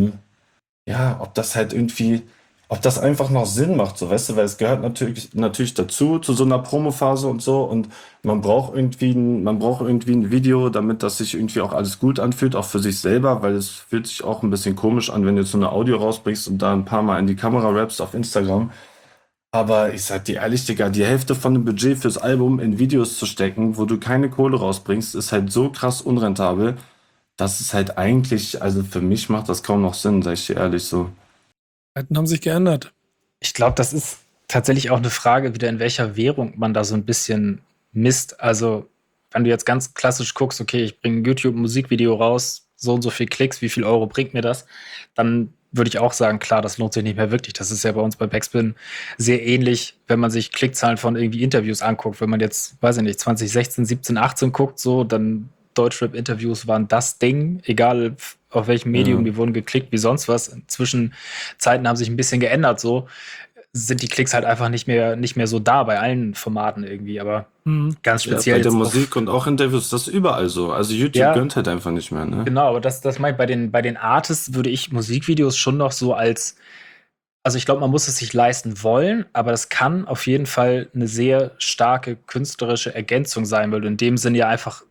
ja, ob das einfach noch Sinn macht, so, weißt du, weil es gehört natürlich dazu, zu so einer Promophase und so, und man braucht irgendwie ein Video, damit das sich irgendwie auch alles gut anfühlt, auch für sich selber, weil es fühlt sich auch ein bisschen komisch an, wenn du jetzt so eine Audio rausbringst und da ein paar Mal in die Kamera rappst auf Instagram. Aber ich sag dir ehrlich, Digga, die Hälfte von dem Budget fürs Album in Videos zu stecken, wo du keine Kohle rausbringst, ist halt so krass unrentabel, das ist halt eigentlich, also für mich macht das kaum noch Sinn, sag ich dir ehrlich so. Zeiten haben sich geändert. Ich glaube, das ist tatsächlich auch eine Frage, wieder in welcher Währung man da so ein bisschen misst. Also, wenn du jetzt ganz klassisch guckst, okay, ich bringe ein YouTube-Musikvideo raus, so und so viel Klicks, wie viel Euro bringt mir das? Dann würde ich auch sagen, klar, das lohnt sich nicht mehr wirklich. Das ist ja bei uns bei Backspin sehr ähnlich, wenn man sich Klickzahlen von irgendwie Interviews anguckt. Wenn man jetzt, weiß ich nicht, 2016, 17, 18 guckt, so, dann Deutschrap-Interviews waren das Ding, egal auf welchem Medium, die wurden geklickt wie sonst was. Inzwischen Zeiten haben sich ein bisschen geändert, so sind die Klicks halt einfach nicht mehr so da bei allen Formaten irgendwie, aber ganz Ja, speziell bei der jetzt Musik und auch Interviews, das ist überall so. Also YouTube Ja. gönnt halt einfach nicht mehr, ne? Genau, aber das meine ich, bei den Artists würde ich Musikvideos schon noch so als, also ich glaube, man muss es sich leisten wollen, aber das kann auf jeden Fall eine sehr starke künstlerische Ergänzung sein, weil du in dem Sinne ja einfach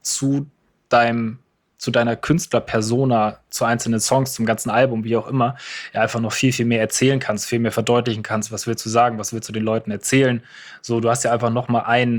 zu deiner Künstlerpersona, zu einzelnen Songs, zum ganzen Album, wie auch immer, ja einfach noch viel, viel mehr erzählen kannst, viel mehr verdeutlichen kannst, was willst du sagen, was willst du den Leuten erzählen. So, du hast ja einfach noch mal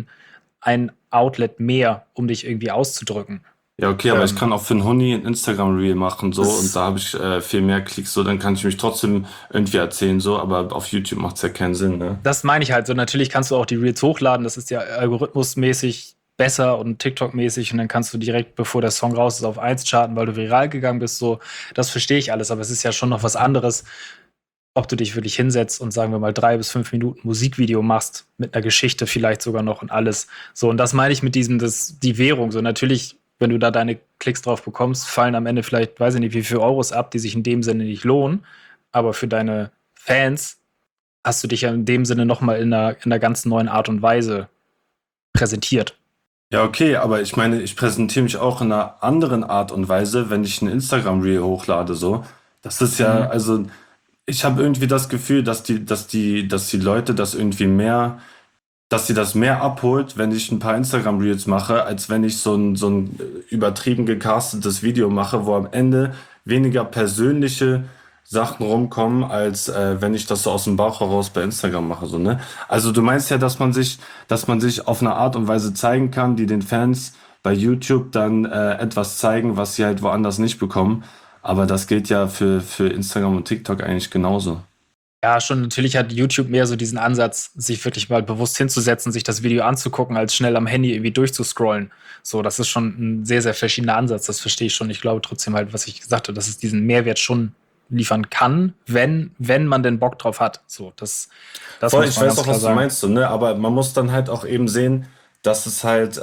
ein Outlet mehr, um dich irgendwie auszudrücken. Ja, okay, aber ich Ähm, kann auch für einen Huni ein Instagram-Reel machen, so, Das- und da habe ich viel mehr Klicks, so, dann kann ich mich trotzdem irgendwie erzählen, so, aber auf YouTube macht es ja keinen Sinn, ne? Das meine ich halt so. Natürlich kannst du auch die Reels hochladen. Das ist ja algorithmusmäßig besser und TikTok-mäßig. Und dann kannst du direkt, bevor der Song raus ist, auf 1 charten, weil du viral gegangen bist. So, das verstehe ich alles. Aber es ist ja schon noch was anderes, ob du dich wirklich hinsetzt und sagen wir mal 3 bis 5 Minuten Musikvideo machst, mit einer Geschichte vielleicht sogar noch und alles. So, und das meine ich mit die Währung. So, natürlich, wenn du da deine Klicks drauf bekommst, fallen am Ende vielleicht, weiß ich nicht, wie viel Euros ab, die sich in dem Sinne nicht lohnen. Aber für deine Fans hast du dich ja in dem Sinne noch mal in einer ganz neuen Art und Weise präsentiert. Ja, okay, aber ich meine, ich präsentiere mich auch in einer anderen Art und Weise, wenn ich ein Instagram-Reel hochlade, so. Das ist ja, also, ich habe irgendwie das Gefühl, dass die Leute das irgendwie mehr, dass sie das mehr abholt, wenn ich ein paar Instagram-Reels mache, als wenn ich so ein übertrieben gecastetes Video mache, wo am Ende weniger persönliche Sachen rumkommen, als wenn ich das so aus dem Bauch heraus bei Instagram mache, so, ne? Also du meinst ja, dass man sich auf eine Art und Weise zeigen kann, die den Fans bei YouTube dann etwas zeigen, was sie halt woanders nicht bekommen. Aber das gilt ja für Instagram und TikTok eigentlich genauso. Ja, schon, natürlich hat YouTube mehr so diesen Ansatz, sich wirklich mal bewusst hinzusetzen, sich das Video anzugucken, als schnell am Handy irgendwie durchzuscrollen. So, das ist schon ein sehr, sehr verschiedener Ansatz, das verstehe ich schon. Ich glaube trotzdem halt, was ich gesagt habe, dass es diesen Mehrwert schon liefern kann, wenn man denn Bock drauf hat. So, das Voll, muss ich man weiß ganz auch, klar was du sagen. meinst, so, ne? Aber man muss dann halt auch eben sehen, dass es halt,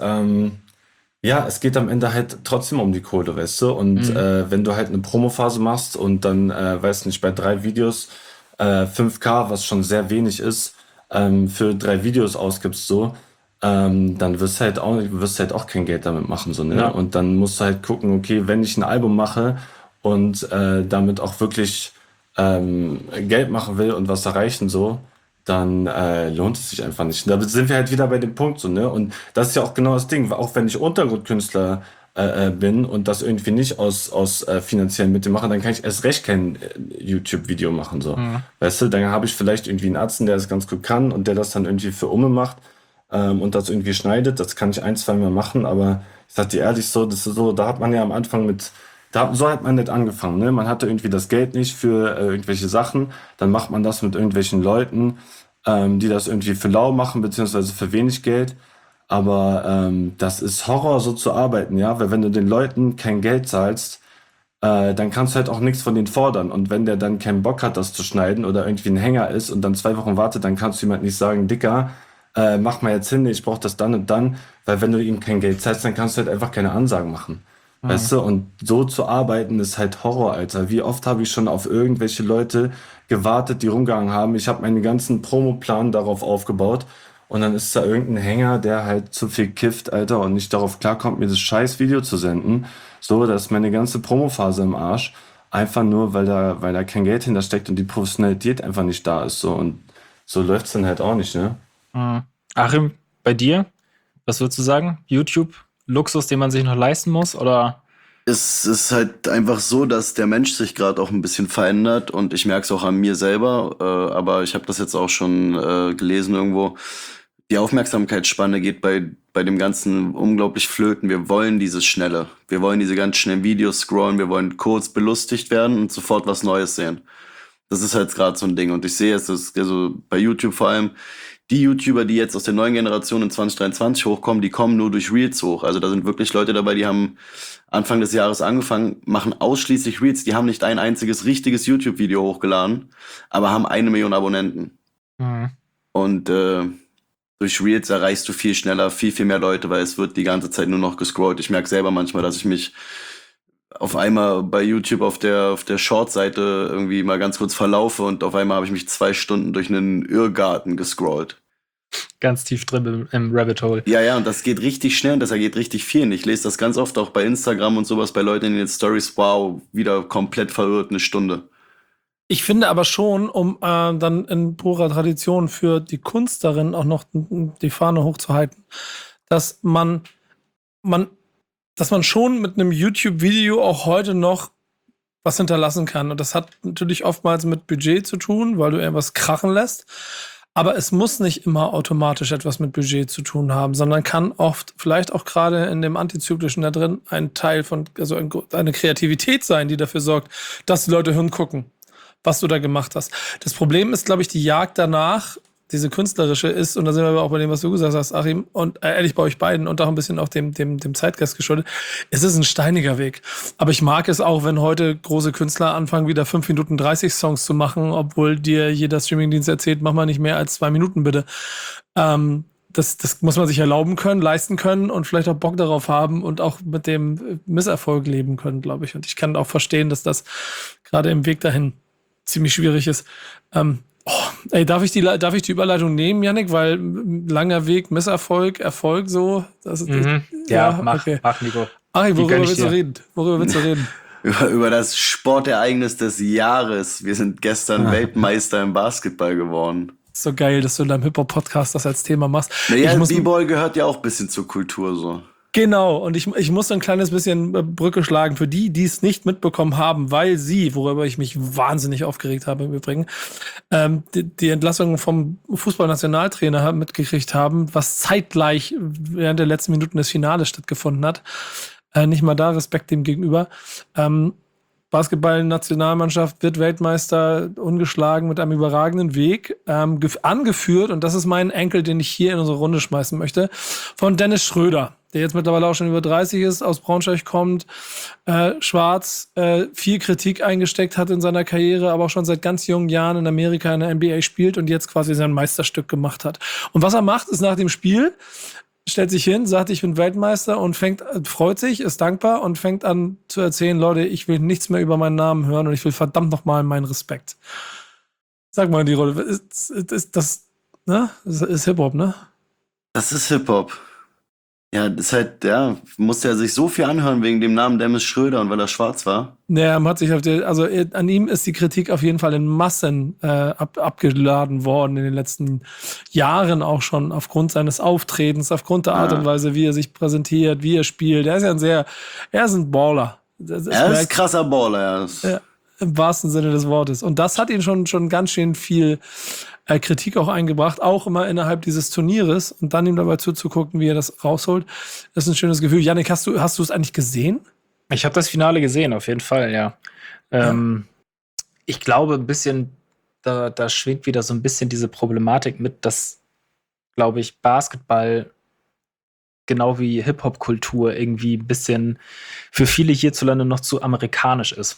ja, es geht am Ende halt trotzdem um die Kohle, weißt du? Und wenn du halt eine Promophase machst und dann, weiß nicht, bei 3 Videos 5K, was schon sehr wenig ist, für 3 Videos ausgibst, so, dann wirst du halt auch kein Geld damit machen, so, ne? Ja. Und dann musst du halt gucken, okay, wenn ich ein Album mache und damit auch wirklich Geld machen will und was erreichen, so, dann lohnt es sich einfach nicht. Da sind wir halt wieder bei dem Punkt, so, ne? Und das ist ja auch genau das Ding, auch wenn ich Untergrundkünstler bin und das irgendwie nicht aus finanziellen Mitteln mache, dann kann ich erst recht kein YouTube-Video machen, so. Weißt du, dann habe ich vielleicht irgendwie einen Arzt, der das ganz gut kann und der das dann irgendwie für Umme macht und das irgendwie schneidet. Das kann ich 1, 2 Mal machen, aber ich sag dir ehrlich so, das ist so, da hat man ja am Anfang so hat man nicht angefangen, ne? Man hatte irgendwie das Geld nicht für irgendwelche Sachen, dann macht man das mit irgendwelchen Leuten, die das irgendwie für lau machen, beziehungsweise für wenig Geld. Aber das ist Horror, so zu arbeiten, ja, weil wenn du den Leuten kein Geld zahlst, dann kannst du halt auch nichts von denen fordern. Und wenn der dann keinen Bock hat, das zu schneiden oder irgendwie ein Hänger ist und dann 2 Wochen wartet, dann kannst du ihm halt nicht sagen, Dicker, mach mal jetzt hin, ich brauch das dann und dann, weil wenn du ihm kein Geld zahlst, dann kannst du halt einfach keine Ansagen machen. Weißt du, und so zu arbeiten ist halt Horror, Alter. Wie oft habe ich schon auf irgendwelche Leute gewartet, die rumgegangen haben. Ich habe meinen ganzen Promoplan darauf aufgebaut und dann ist da irgendein Hänger, der halt zu viel kifft, Alter, und nicht darauf klarkommt, mir das scheiß Video zu senden. So, da ist meine ganze Promophase im Arsch. Einfach nur, weil da kein Geld hintersteckt und die Professionalität einfach nicht da ist. So, und so läuft's dann halt auch nicht, ne? Achim, bei dir? Was würdest du sagen? YouTube, Luxus, den man sich noch leisten muss? Oder? Es ist halt einfach so, dass der Mensch sich gerade auch ein bisschen verändert und ich merke es auch an mir selber, aber ich habe das jetzt auch schon gelesen irgendwo. Die Aufmerksamkeitsspanne geht bei dem Ganzen unglaublich flöten. Wir wollen dieses Schnelle. Wir wollen diese ganz schnellen Videos scrollen. Wir wollen kurz belustigt werden und sofort was Neues sehen. Das ist halt gerade so ein Ding. Und ich sehe es, also bei YouTube vor allem, die YouTuber, die jetzt aus der neuen Generation in 2023 hochkommen, die kommen nur durch Reels hoch. Also da sind wirklich Leute dabei, die haben Anfang des Jahres angefangen, machen ausschließlich Reels. Die haben nicht ein einziges richtiges YouTube-Video hochgeladen, aber haben 1 Million Abonnenten. Mhm. Und durch Reels erreichst du viel schneller, viel mehr Leute, weil es wird die ganze Zeit nur noch gescrollt. Ich merke selber manchmal, dass ich mich auf einmal bei YouTube auf der Short-Seite irgendwie mal ganz kurz verlaufe und auf einmal habe ich mich 2 Stunden durch einen Irrgarten gescrollt. Ganz tief drin im Rabbit Hole. Ja, und das geht richtig schnell und das ergeht richtig vielen. Ich lese das ganz oft auch bei Instagram und sowas bei Leuten in den Stories. Wow, wieder komplett verirrt, 1 Stunde. Ich finde aber schon, um dann in purer Tradition für die Kunst darin auch noch die Fahne hochzuhalten, dass man schon mit einem YouTube-Video auch heute noch was hinterlassen kann. Und das hat natürlich oftmals mit Budget zu tun, weil du irgendwas krachen lässt. Aber es muss nicht immer automatisch etwas mit Budget zu tun haben, sondern kann oft, vielleicht auch gerade in dem Antizyklischen da drin, ein Teil von, also eine Kreativität sein, die dafür sorgt, dass die Leute hingucken, was du da gemacht hast. Das Problem ist, glaube ich, die Jagd danach, diese künstlerische ist, und da sind wir aber auch bei dem, was du gesagt hast, Achim, und ehrlich bei euch beiden und auch ein bisschen auch dem Zeitgeist geschuldet, es ist ein steiniger Weg. Aber ich mag es auch, wenn heute große Künstler anfangen, wieder 5 Minuten 30 Songs zu machen, obwohl dir jeder Streamingdienst erzählt, mach mal nicht mehr als 2 Minuten bitte. Das muss man sich erlauben können, leisten können und vielleicht auch Bock darauf haben und auch mit dem Misserfolg leben können, glaube ich. Und ich kann auch verstehen, dass das gerade im Weg dahin ziemlich schwierig ist. Darf ich die Überleitung nehmen, Yannick? Weil langer Weg, Misserfolg, Erfolg, so. Das ist, Mach, Nico. Ach, worüber willst du reden? Über das Sportereignis des Jahres. Wir sind gestern Weltmeister im Basketball geworden. So geil, dass du in deinem Hip-Hop-Podcast das als Thema machst. Naja, B-Boy gehört ja auch ein bisschen zur Kultur so. Genau, und ich muss so ein kleines bisschen Brücke schlagen für die es nicht mitbekommen haben, weil sie, worüber ich mich wahnsinnig aufgeregt habe im Übrigen, die Entlassung vom Fußballnationaltrainer mitgekriegt haben, was zeitgleich während der letzten Minuten des Finales stattgefunden hat. Nicht mal da Respekt dem gegenüber. Basketball-Nationalmannschaft wird Weltmeister ungeschlagen mit einem überragenden Weg, angeführt, und das ist mein Enkel, den ich hier in unsere Runde schmeißen möchte, von Dennis Schröder, der jetzt mittlerweile auch schon über 30 ist, aus Braunschweig kommt, schwarz, viel Kritik eingesteckt hat in seiner Karriere, aber auch schon seit ganz jungen Jahren in Amerika in der NBA spielt und jetzt quasi sein Meisterstück gemacht hat. Und was er macht, ist nach dem Spiel, stellt sich hin, sagt, ich bin Weltmeister und freut sich, ist dankbar und fängt an zu erzählen, Leute, ich will nichts mehr über meinen Namen hören und ich will verdammt nochmal meinen Respekt. Sag mal, die Rolle, ist das, ne? Das ist Hip-Hop, ne? Das ist Hip-Hop. Ja, das ist halt, musste er sich so viel anhören wegen dem Namen Dennis Schröder und weil er schwarz war. Naja, an ihm ist die Kritik auf jeden Fall in Massen abgeladen worden in den letzten Jahren auch schon, aufgrund seines Auftretens, aufgrund der Art und Weise, wie er sich präsentiert, wie er spielt. Er ist ein Baller. Er ist ein krasser Baller, ja. Im wahrsten Sinne des Wortes. Und das hat ihn schon ganz schön viel Kritik auch eingebracht, auch immer innerhalb dieses Turnieres, und dann ihm dabei zuzugucken, wie er das rausholt, das ist ein schönes Gefühl. Yannick, hast du es eigentlich gesehen? Ich habe das Finale gesehen, auf jeden Fall, ja. Ich glaube, ein bisschen, da schwingt wieder so ein bisschen diese Problematik mit, dass, glaube ich, Basketball genau wie Hip-Hop-Kultur irgendwie ein bisschen für viele hierzulande noch zu amerikanisch ist.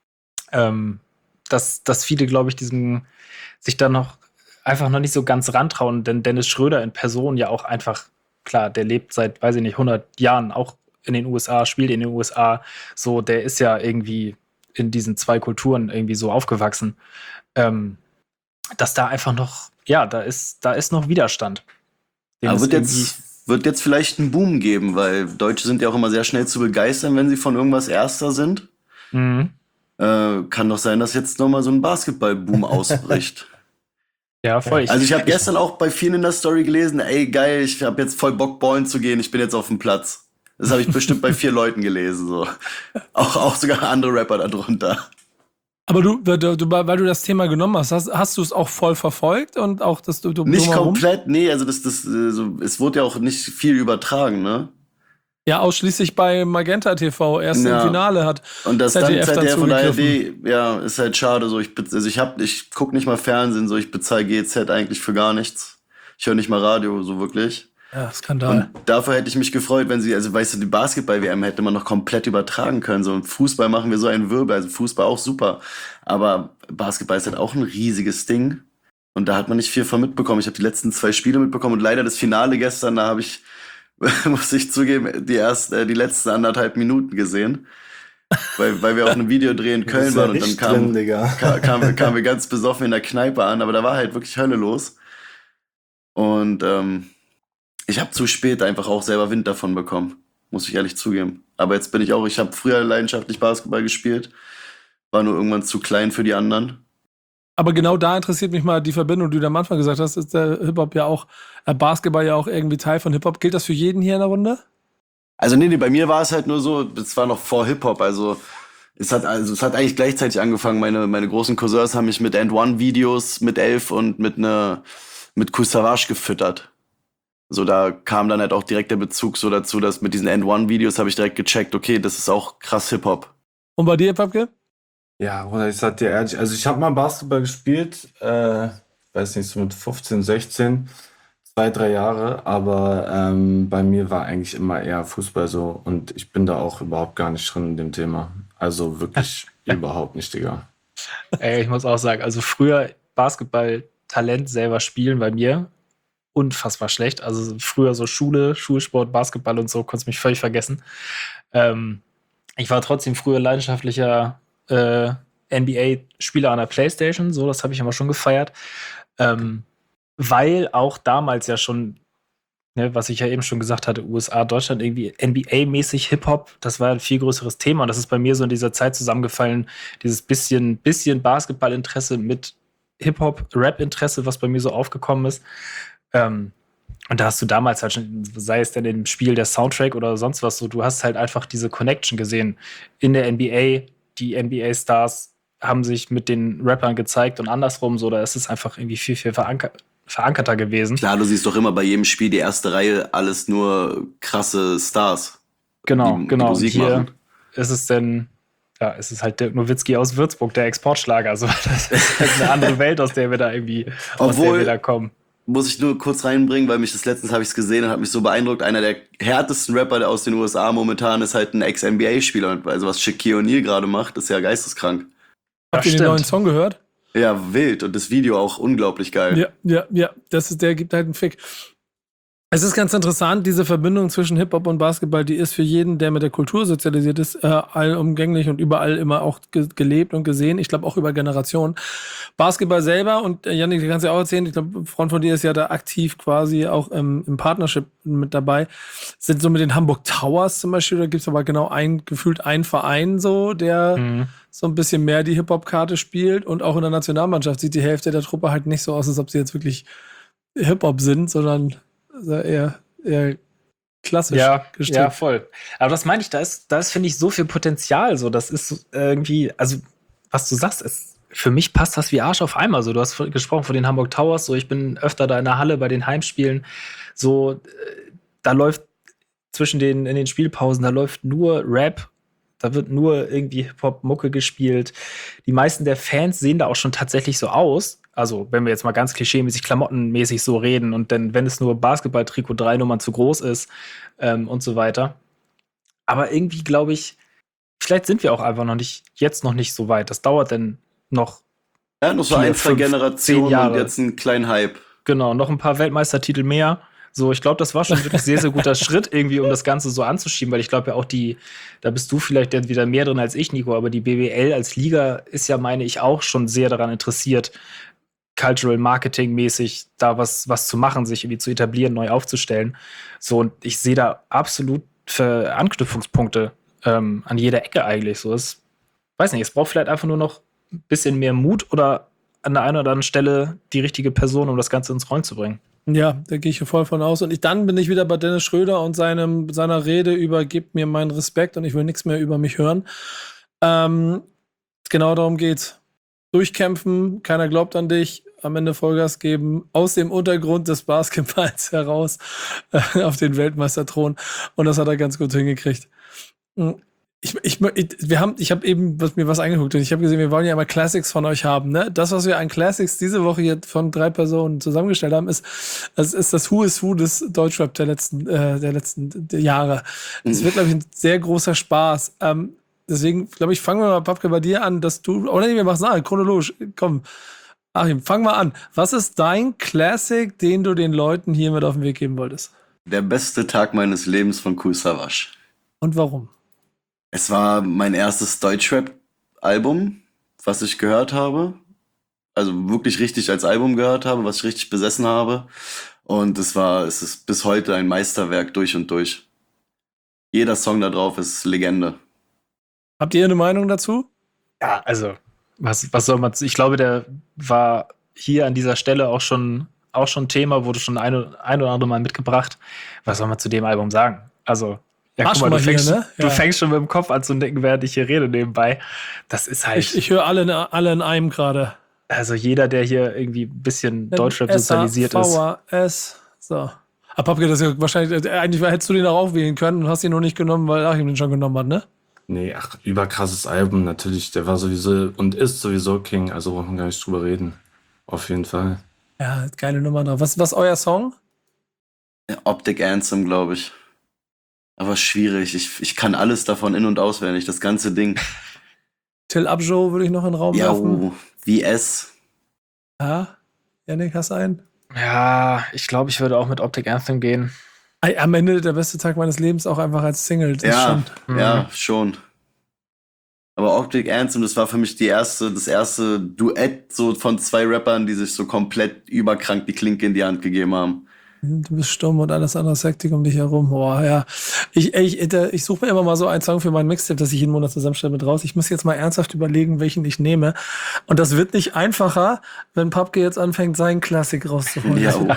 Dass viele, glaube ich, sich da noch einfach noch nicht so ganz rantrauen, denn Dennis Schröder in Person ja auch einfach, klar, der lebt seit, weiß ich nicht, 100 Jahren auch in den USA, spielt in den USA, so, der ist ja irgendwie in diesen 2 Kulturen irgendwie so aufgewachsen, dass da einfach noch, da ist noch Widerstand. Aber wird jetzt vielleicht einen Boom geben, weil Deutsche sind ja auch immer sehr schnell zu begeistern, wenn sie von irgendwas Erster sind. Mhm. Kann doch sein, dass jetzt nochmal so ein Basketball-Boom ausbricht. Ja, voll. Also ich habe gestern auch bei vielen in der Story gelesen, ey geil, ich habe jetzt voll Bock, ballen zu gehen, ich bin jetzt auf dem Platz. Das habe ich bestimmt bei 4 Leuten gelesen. So. Auch sogar andere Rapper darunter. Aber weil du das Thema genommen hast du es auch voll verfolgt und auch, dass du Nicht drumherum- komplett, nee, also es wurde ja auch nicht viel übertragen, ne? Ja, ausschließlich bei Magenta TV erst im Ja. Finale hat Und das ZDF dann dann ZDF und ARD, zugegriffen. ja, ist halt schade. So, ich gucke nicht mal Fernsehen, so ich bezahle GZ eigentlich für gar nichts. Ich höre nicht mal Radio, so wirklich. Ja, Skandal. Und dafür hätte ich mich gefreut, wenn sie, also weißt du, die Basketball-WM hätte man noch komplett übertragen können. So, und Fußball machen wir so einen Wirbel, also Fußball auch super. Aber Basketball ist halt auch ein riesiges Ding. Und da hat man nicht viel von mitbekommen. Ich habe die letzten 2 Spiele mitbekommen und leider das Finale gestern, da habe ich, muss ich zugeben, die letzten 1,5 Minuten gesehen. Weil wir auf einem Videodreh in Köln waren und dann kamen wir ganz besoffen in der Kneipe an, aber da war halt wirklich Hölle los. Und ich habe zu spät einfach auch selber Wind davon bekommen, muss ich ehrlich zugeben. Aber jetzt ich habe früher leidenschaftlich Basketball gespielt, war nur irgendwann zu klein für die anderen. Aber genau da interessiert mich mal die Verbindung, die du am Anfang gesagt hast, ist der Hip-Hop ja auch, Basketball ja auch irgendwie Teil von Hip-Hop. Gilt das für jeden hier in der Runde? Also nee, bei mir war es halt nur so, es war noch vor Hip-Hop, also es hat eigentlich gleichzeitig angefangen. Meine großen Cousins haben mich mit And-One-Videos mit 11 und mit Kool Savas gefüttert. So, da kam dann halt auch direkt der Bezug so dazu, dass mit diesen And-One-Videos habe ich direkt gecheckt, okay, das ist auch krass Hip-Hop. Und bei dir, Papke? Ja, oder ich sag dir ehrlich, also ich habe mal Basketball gespielt, weiß nicht, so mit 15, 16, 2, 3 Jahre, aber bei mir war eigentlich immer eher Fußball so und ich bin da auch überhaupt gar nicht drin in dem Thema. Also wirklich überhaupt nicht, Digga. Ey, ich muss auch sagen, also früher Basketball-Talent selber spielen bei mir unfassbar schlecht. Also früher so Schule, Schulsport, Basketball und so, konntest mich völlig vergessen. Ich war trotzdem früher leidenschaftlicher NBA-Spieler an der PlayStation, so, das habe ich immer schon gefeiert. Weil auch damals ja schon, ne, was ich ja eben schon gesagt hatte, USA, Deutschland irgendwie NBA-mäßig Hip-Hop, das war ein viel größeres Thema. Und das ist bei mir so in dieser Zeit zusammengefallen, dieses bisschen Basketball-Interesse mit Hip-Hop-Rap-Interesse, was bei mir so aufgekommen ist. Und da hast du damals halt schon, sei es denn im Spiel der Soundtrack oder sonst was, so, du hast halt einfach diese Connection gesehen in der NBA. Die NBA-Stars haben sich mit den Rappern gezeigt und andersrum, so, da ist es einfach irgendwie viel, viel verankerter gewesen. Klar, du siehst doch immer bei jedem Spiel die erste Reihe alles nur krasse Stars. Genau. Die Musik Hier machen. ist es denn, ja, es ist halt Dirk Nowitzki aus Würzburg, der Exportschlager. Also das ist halt eine andere Welt, aus der wir da kommen. Muss ich nur kurz reinbringen, weil letztens habe ich es gesehen und hat mich so beeindruckt. Einer der härtesten Rapper aus den USA momentan ist halt ein Ex-NBA-Spieler. Also was Shaquille O'Neal gerade macht, ist ja geisteskrank. Habt ihr den neuen Song gehört? Ja, wild. Und das Video auch unglaublich geil. Ja. Der gibt halt einen Fick. Es ist ganz interessant, diese Verbindung zwischen Hip-Hop und Basketball, die ist für jeden, der mit der Kultur sozialisiert ist, allumgänglich und überall immer auch gelebt und gesehen. Ich glaube auch über Generationen. Basketball selber, und Yannick, du kannst ja auch erzählen, ich glaube, ein Freund von dir ist ja da aktiv quasi auch im Partnership mit dabei, sind so mit den Hamburg Towers zum Beispiel, da gibt es aber genau gefühlt einen Verein so, der so ein bisschen mehr die Hip-Hop-Karte spielt, und auch in der Nationalmannschaft sieht die Hälfte der Truppe halt nicht so aus, als ob sie jetzt wirklich Hip-Hop sind, sondern eher klassisch gestrickt. Ja, voll. Aber das meine ich, da ist, finde ich, so viel Potenzial. So, das ist irgendwie, also, was du sagst, für mich passt das wie Arsch auf Eimer. So, du hast gesprochen von den Hamburg Towers, so, ich bin öfter da in der Halle bei den Heimspielen. So, da läuft in den Spielpausen, da läuft nur Rap. Da wird nur irgendwie Hip-Hop-Mucke gespielt. Die meisten der Fans sehen da auch schon tatsächlich so aus. Also, wenn wir jetzt mal ganz klischeemäßig, klamottenmäßig so reden und dann, wenn es nur Basketball-Trikot 3 Nummern zu groß ist und so weiter. Aber irgendwie glaube ich, vielleicht sind wir auch einfach noch nicht so weit. Das dauert dann noch. Ja, noch so 4, 1, 2 5, Generationen 10 Jahre. Und jetzt einen kleinen Hype. Genau, noch ein paar Weltmeistertitel mehr. So, ich glaube, das war schon wirklich sehr, sehr guter Schritt irgendwie, um das Ganze so anzuschieben, weil ich glaube ja auch da bist du vielleicht wieder mehr drin als ich, Nico, aber die BBL als Liga ist ja, meine ich, auch schon sehr daran interessiert, Cultural Marketing mäßig da was zu machen, sich irgendwie zu etablieren, neu aufzustellen. So, und ich sehe da absolut für Anknüpfungspunkte an jeder Ecke eigentlich. So, weiß nicht, es braucht vielleicht einfach nur noch ein bisschen mehr Mut oder an der einen oder anderen Stelle die richtige Person, um das Ganze ins Rollen zu bringen. Ja, da gehe ich voll von aus. Und dann bin ich wieder bei Dennis Schröder und seiner Rede über "Gebt mir meinen Respekt und ich will nichts mehr über mich hören." Genau darum geht's. durchkämpfen, keiner glaubt an dich, am Ende Vollgas geben, aus dem Untergrund des Basketballs heraus auf den Weltmeisterthron. Und das hat er ganz gut hingekriegt. Ich habe eben mir was angeguckt und ich habe gesehen, wir wollen ja immer Classics von euch haben. Ne? Das, was wir an Classics diese Woche hier von 3 Personen zusammengestellt haben, ist das Who is Who des Deutschrap der letzten Jahre. Das wird, glaube ich, ein sehr großer Spaß. Deswegen, glaube ich, fangen wir mal, Papke, bei dir an, dass du, oder nee, wir machen es chronologisch. Komm, Achim, fang mal an. Was ist dein Classic, den du den Leuten hier mit auf den Weg geben wolltest? Der beste Tag meines Lebens von Kool Savas. Und warum? Es war mein erstes Deutschrap-Album, was ich gehört habe. Also wirklich richtig als Album gehört habe, was ich richtig besessen habe. Und es ist bis heute ein Meisterwerk durch und durch. Jeder Song da drauf ist Legende. Habt ihr eine Meinung dazu? Ja, also, was soll man, ich glaube, der war hier an dieser Stelle auch schon Thema, wurde schon ein oder andere Mal mitgebracht. Was soll man zu dem Album sagen? Also, ja, guck mal, du fängst schon mit dem Kopf an zu nicken, während ich hier rede nebenbei. Das ist halt. Ich höre alle in einem gerade. Also jeder, der hier irgendwie ein bisschen Deutschrap sozialisiert ist. S. So. Aber Papke, das ist ja wahrscheinlich, eigentlich hättest du den auch wählen können und hast ihn noch nicht genommen, weil Achim den schon genommen hat, ne? Nee, überkrasses Album, natürlich. Der war sowieso und ist sowieso King, also brauchen wir gar nicht drüber reden. Auf jeden Fall. Ja, geile Nummer drauf. Was ist euer Song? Ja, Optic Anthem, glaube ich. Aber schwierig. Ich kann alles davon in- und auswendig, das ganze Ding. Till Abjo würde ich noch in den Raum werfen. Wie S. Ja, Yannick, hast du einen? Ja, ich glaube, ich würde auch mit Optic Anthem gehen. Am Ende der beste Tag meines Lebens auch einfach als Single. Schon. Aber Optic Anthem, das war für mich das erste Duett so von 2 Rappern, die sich so komplett überkrank die Klinke in die Hand gegeben haben. Du bist stumm und alles andere ist Hektik um dich herum. Boah, ja. Ich suche mir immer mal so einen Song für meinen Mixtape, das ich jeden Monat zusammenstelle mit raus. Ich muss jetzt mal ernsthaft überlegen, welchen ich nehme. Und das wird nicht einfacher, wenn Papke jetzt anfängt, seinen Klassik rauszuholen. Ja,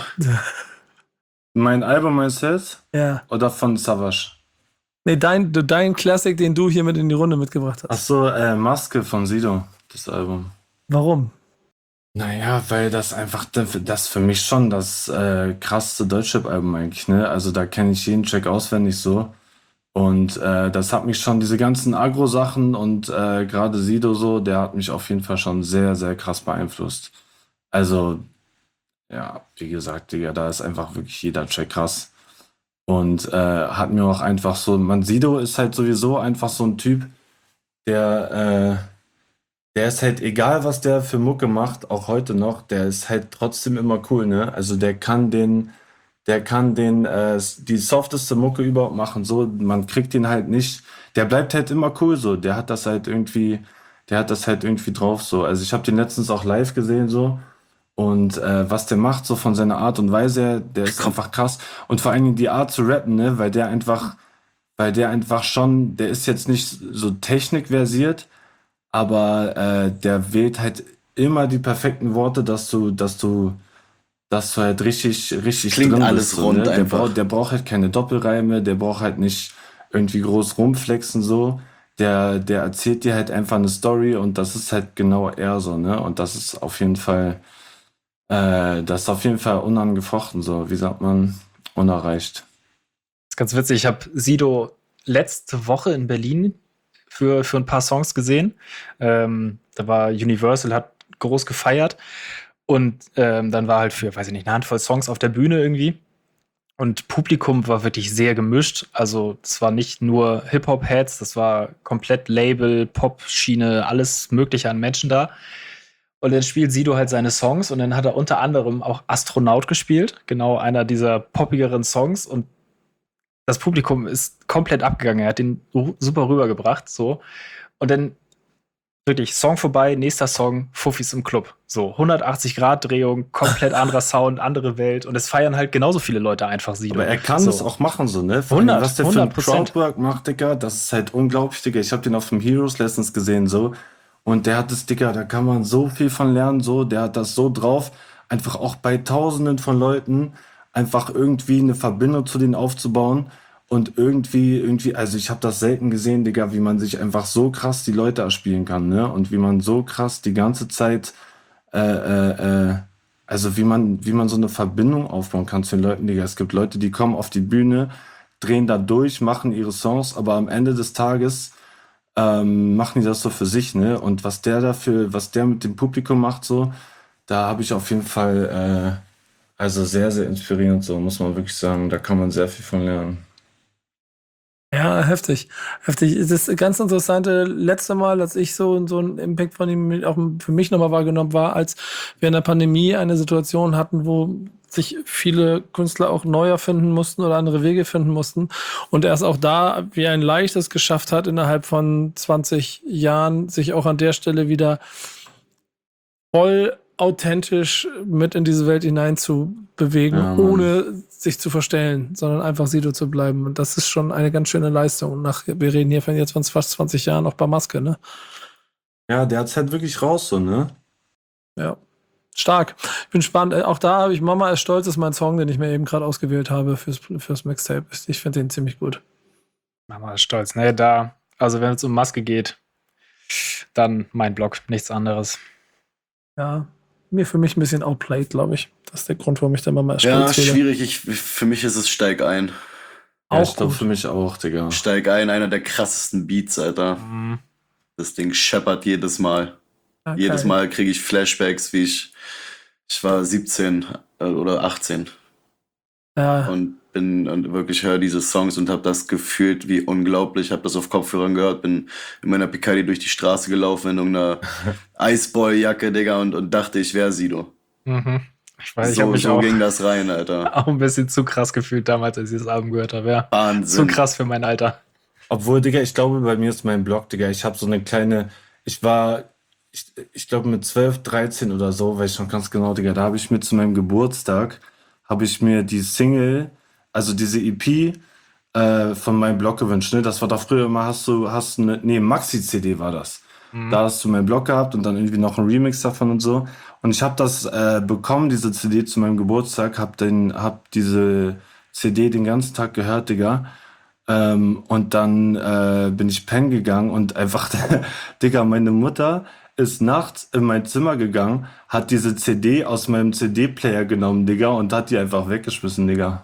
Mein Album meinst du jetzt? Ja. Oder von Savas? Nee, dein Klassik, den du hier mit in die Runde mitgebracht hast. Ach so, Maske von Sido, das Album. Warum? Naja, weil das einfach, das für mich schon das krasseste Deutschrap-Album eigentlich, ne? Also da kenne ich jeden Track auswendig so. Und das hat mich schon, diese ganzen Agro-Sachen und gerade Sido so, der hat mich auf jeden Fall schon sehr, sehr krass beeinflusst. Also, ja, wie gesagt, Digga, da ist einfach wirklich jeder Track krass. Und hat mir auch einfach so, Sido ist halt sowieso einfach so ein Typ, der ist halt, egal was der für Mucke macht, auch heute noch, der ist halt trotzdem immer cool, ne? Also der kann die softeste Mucke überhaupt machen, so, man kriegt ihn halt nicht, der bleibt halt immer cool, so, der hat das halt irgendwie drauf, so. Also ich habe den letztens auch live gesehen, so, und was der macht, so von seiner Art und Weise her, der ist einfach krass. Und vor allen Dingen die Art zu rappen, ne, weil der einfach schon, der ist jetzt nicht so technikversiert, aber der wählt halt immer die perfekten Worte, dass du halt richtig klingt drin alles bist, so, rund ne? einfach. Der braucht halt keine Doppelreime, der braucht halt nicht irgendwie groß rumflexen, so. Der erzählt dir halt einfach eine Story und das ist halt genau er so, ne? Und das ist auf jeden Fall unangefochten, so, wie sagt man, unerreicht. Das ist ganz witzig, ich habe Sido letzte Woche in Berlin für ein paar Songs gesehen. Da war Universal, hat groß gefeiert und dann war halt für, weiß ich nicht, eine Handvoll Songs auf der Bühne irgendwie. Und Publikum war wirklich sehr gemischt. Also es war nicht nur Hip-Hop-Heads, das war komplett Label, Pop-Schiene, alles Mögliche an Menschen da. Und dann spielt Sido halt seine Songs und dann hat er unter anderem auch Astronaut gespielt, genau einer dieser poppigeren Songs. Und das Publikum ist komplett abgegangen. Er hat den super rübergebracht, so. Und dann wirklich Song vorbei, nächster Song, Fuffis im Club. So, 180-Grad-Drehung, komplett anderer Sound, andere Welt. Und es feiern halt genauso viele Leute einfach Sido. Aber er kann das auch machen, so, ne? Vor allem, was der für ein Crowdwork macht, Digga, das ist halt unglaublich, Digga. Ich hab den auf dem Heroes Lessons gesehen, so. Und der hat das, Digga, da kann man so viel von lernen, so. Der hat das so drauf, einfach auch bei Tausenden von Leuten einfach irgendwie eine Verbindung zu denen aufzubauen. Und irgendwie, also ich habe das selten gesehen, Digga, wie man sich einfach so krass die Leute erspielen kann, ne? Und wie man so krass die ganze Zeit, also wie man so eine Verbindung aufbauen kann zu den Leuten, Digga. Es gibt Leute, die kommen auf die Bühne, drehen da durch, machen ihre Songs, aber am Ende des Tages machen die das so für sich, ne? Und was der mit dem Publikum macht, so, da habe ich auf jeden Fall, also sehr, sehr inspirierend, so muss man wirklich sagen. Da kann man sehr viel von lernen. Ja, heftig. Heftig. Das ganz Interessante letzte Mal, als ich so einen Impact von ihm auch für mich nochmal wahrgenommen war, als wir in der Pandemie eine Situation hatten, wo sich viele Künstler auch neu erfinden mussten oder andere Wege finden mussten. Und er es auch da wie ein Leichtes geschafft hat, innerhalb von 20 Jahren sich auch an der Stelle wieder voll authentisch mit in diese Welt hinein zu bewegen, Ja, Mann. ohne sich zu verstellen, sondern einfach Sido zu bleiben. Und das ist schon eine ganz schöne Leistung. Und wir reden hier von jetzt von fast 20 Jahren auch bei Maske, ne? Ja, der hat's halt wirklich raus, so, ne? Ja. Stark. Ich bin gespannt. Auch da habe ich Mama ist stolz, ist mein Song, den ich mir eben gerade ausgewählt habe fürs Mixtape. Ich finde den ziemlich gut. Mama ist stolz. Ne, also wenn es um Maske geht, dann mein Blog, nichts anderes. Ja. Für mich ein bisschen outplayed, glaube ich. Das ist der Grund, warum ich da Mama ist Ja, stolz wähle. schwierig. Für mich ist es Steig ein. Ja, Auch ich glaube gut. für mich auch, Digga. Steig ein, einer der krassesten Beats, Alter. Mhm. Das Ding scheppert jedes Mal. Ja, Jedes geil. Mal kriege ich Flashbacks, wie ich war 17 oder 18 Ja, und wirklich höre diese Songs und habe das gefühlt wie unglaublich. Habe das auf Kopfhörern gehört, bin in meiner Piccadilly durch die Straße gelaufen in irgendeiner Iceboy-Jacke, Digga, und dachte, ich wäre Sido. Mhm. Ich weiß, ich habe mich So auch, ging das rein, Alter. auch ein bisschen zu krass gefühlt damals, als ich das Album gehört habe. Ja. Zu Wahnsinn. krass für mein Alter. Obwohl, Digga, ich glaube, bei mir ist mein Blog, Digga, ich habe so eine kleine, ich glaube mit 12, 13 oder so, weiß ich noch ganz genau, Digga, da habe ich mir zu meinem Geburtstag, habe ich mir die Single, also diese EP von meinem Blog gewünscht, ne? Das war da früher immer, Maxi-CD war das. Da hast du meinen Blog gehabt und dann irgendwie noch ein Remix davon und so. Und ich habe das bekommen, diese CD zu meinem Geburtstag, hab diese CD den ganzen Tag gehört, Digga. Und dann bin ich pennen gegangen und einfach, Digga, meine Mutter ist nachts in mein Zimmer gegangen, hat diese CD aus meinem CD-Player genommen, Digga, und hat die einfach weggeschmissen, Digga.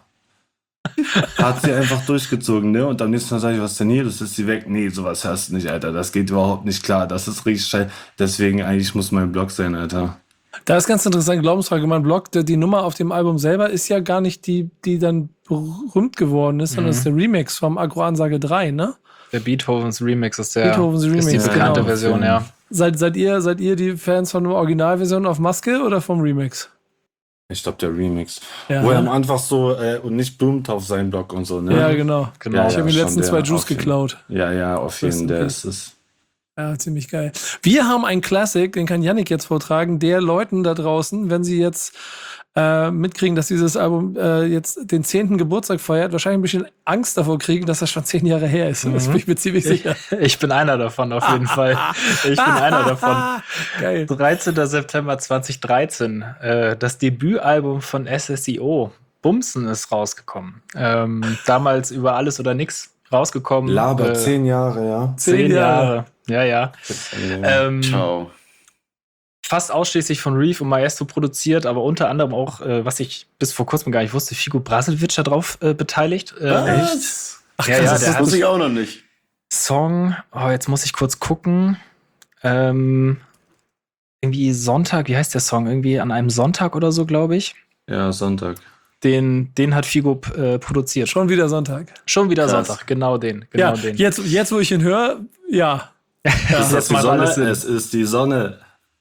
Hat sie einfach durchgezogen, ne? Und am nächsten Tag sage ich, was denn hier? Das ist sie weg. Nee, sowas hörst du nicht, Alter. Das geht überhaupt nicht klar. Das ist richtig scheiße. Deswegen eigentlich muss mein Blog sein, Alter. da ist ganz interessant, Glaubensfrage. Mein Blog, die Nummer auf dem Album selber ist ja gar nicht die dann berühmt geworden ist, sondern ist der Remix vom Agro-Ansage 3, ne? Der Beethovens Remix ist die Remix, bekannte genau. Version, ja. Seid ihr die Fans von der Originalversion auf Maske oder vom Remix? Ich glaube, der Remix. Ja. Wo er am Anfang so, und nicht Blumentopf sein Blog und so, ne? Ja, genau. Genau. Ich habe mir die schon letzten der, 2 Juice auf jeden- geklaut. Ja, auf jeden Fall, der Okay. ist es. Ja, ziemlich geil. Wir haben einen Classic, den kann Yannick jetzt vortragen, der Leuten da draußen, wenn sie jetzt mitkriegen, dass dieses Album jetzt den 10. Geburtstag feiert, wahrscheinlich ein bisschen Angst davor kriegen, dass das schon 10 Jahre her ist. Das bin ich mir ziemlich sicher. Ich bin einer davon, auf jeden Fall. Ich bin einer davon. Geil. 13. September 2013. Das Debütalbum von SSIO. Bumsen ist rausgekommen. Damals über alles oder nix rausgekommen. Laber, 10 Jahre, ja. 10 Jahre. Ja. Ciao. Fast ausschließlich von Reef und Maestro produziert, aber unter anderem auch, was ich bis vor kurzem gar nicht wusste, Figo Brasilewitsch da drauf beteiligt. Echt? Ach, Ja, krass, ja, das der ist hat Muss ich auch noch nicht. Song, jetzt muss ich kurz gucken. Irgendwie Sonntag, wie heißt der Song? Irgendwie an einem Sonntag oder so, glaube ich. Ja, Sonntag. Den hat Figo produziert. schon wieder Sonntag. Schon wieder Krass. Sonntag, genau den. Ja, jetzt wo ich ihn höre, ja. Das Es ist die macht alles Sonne, Sinn. es ist die Sonne.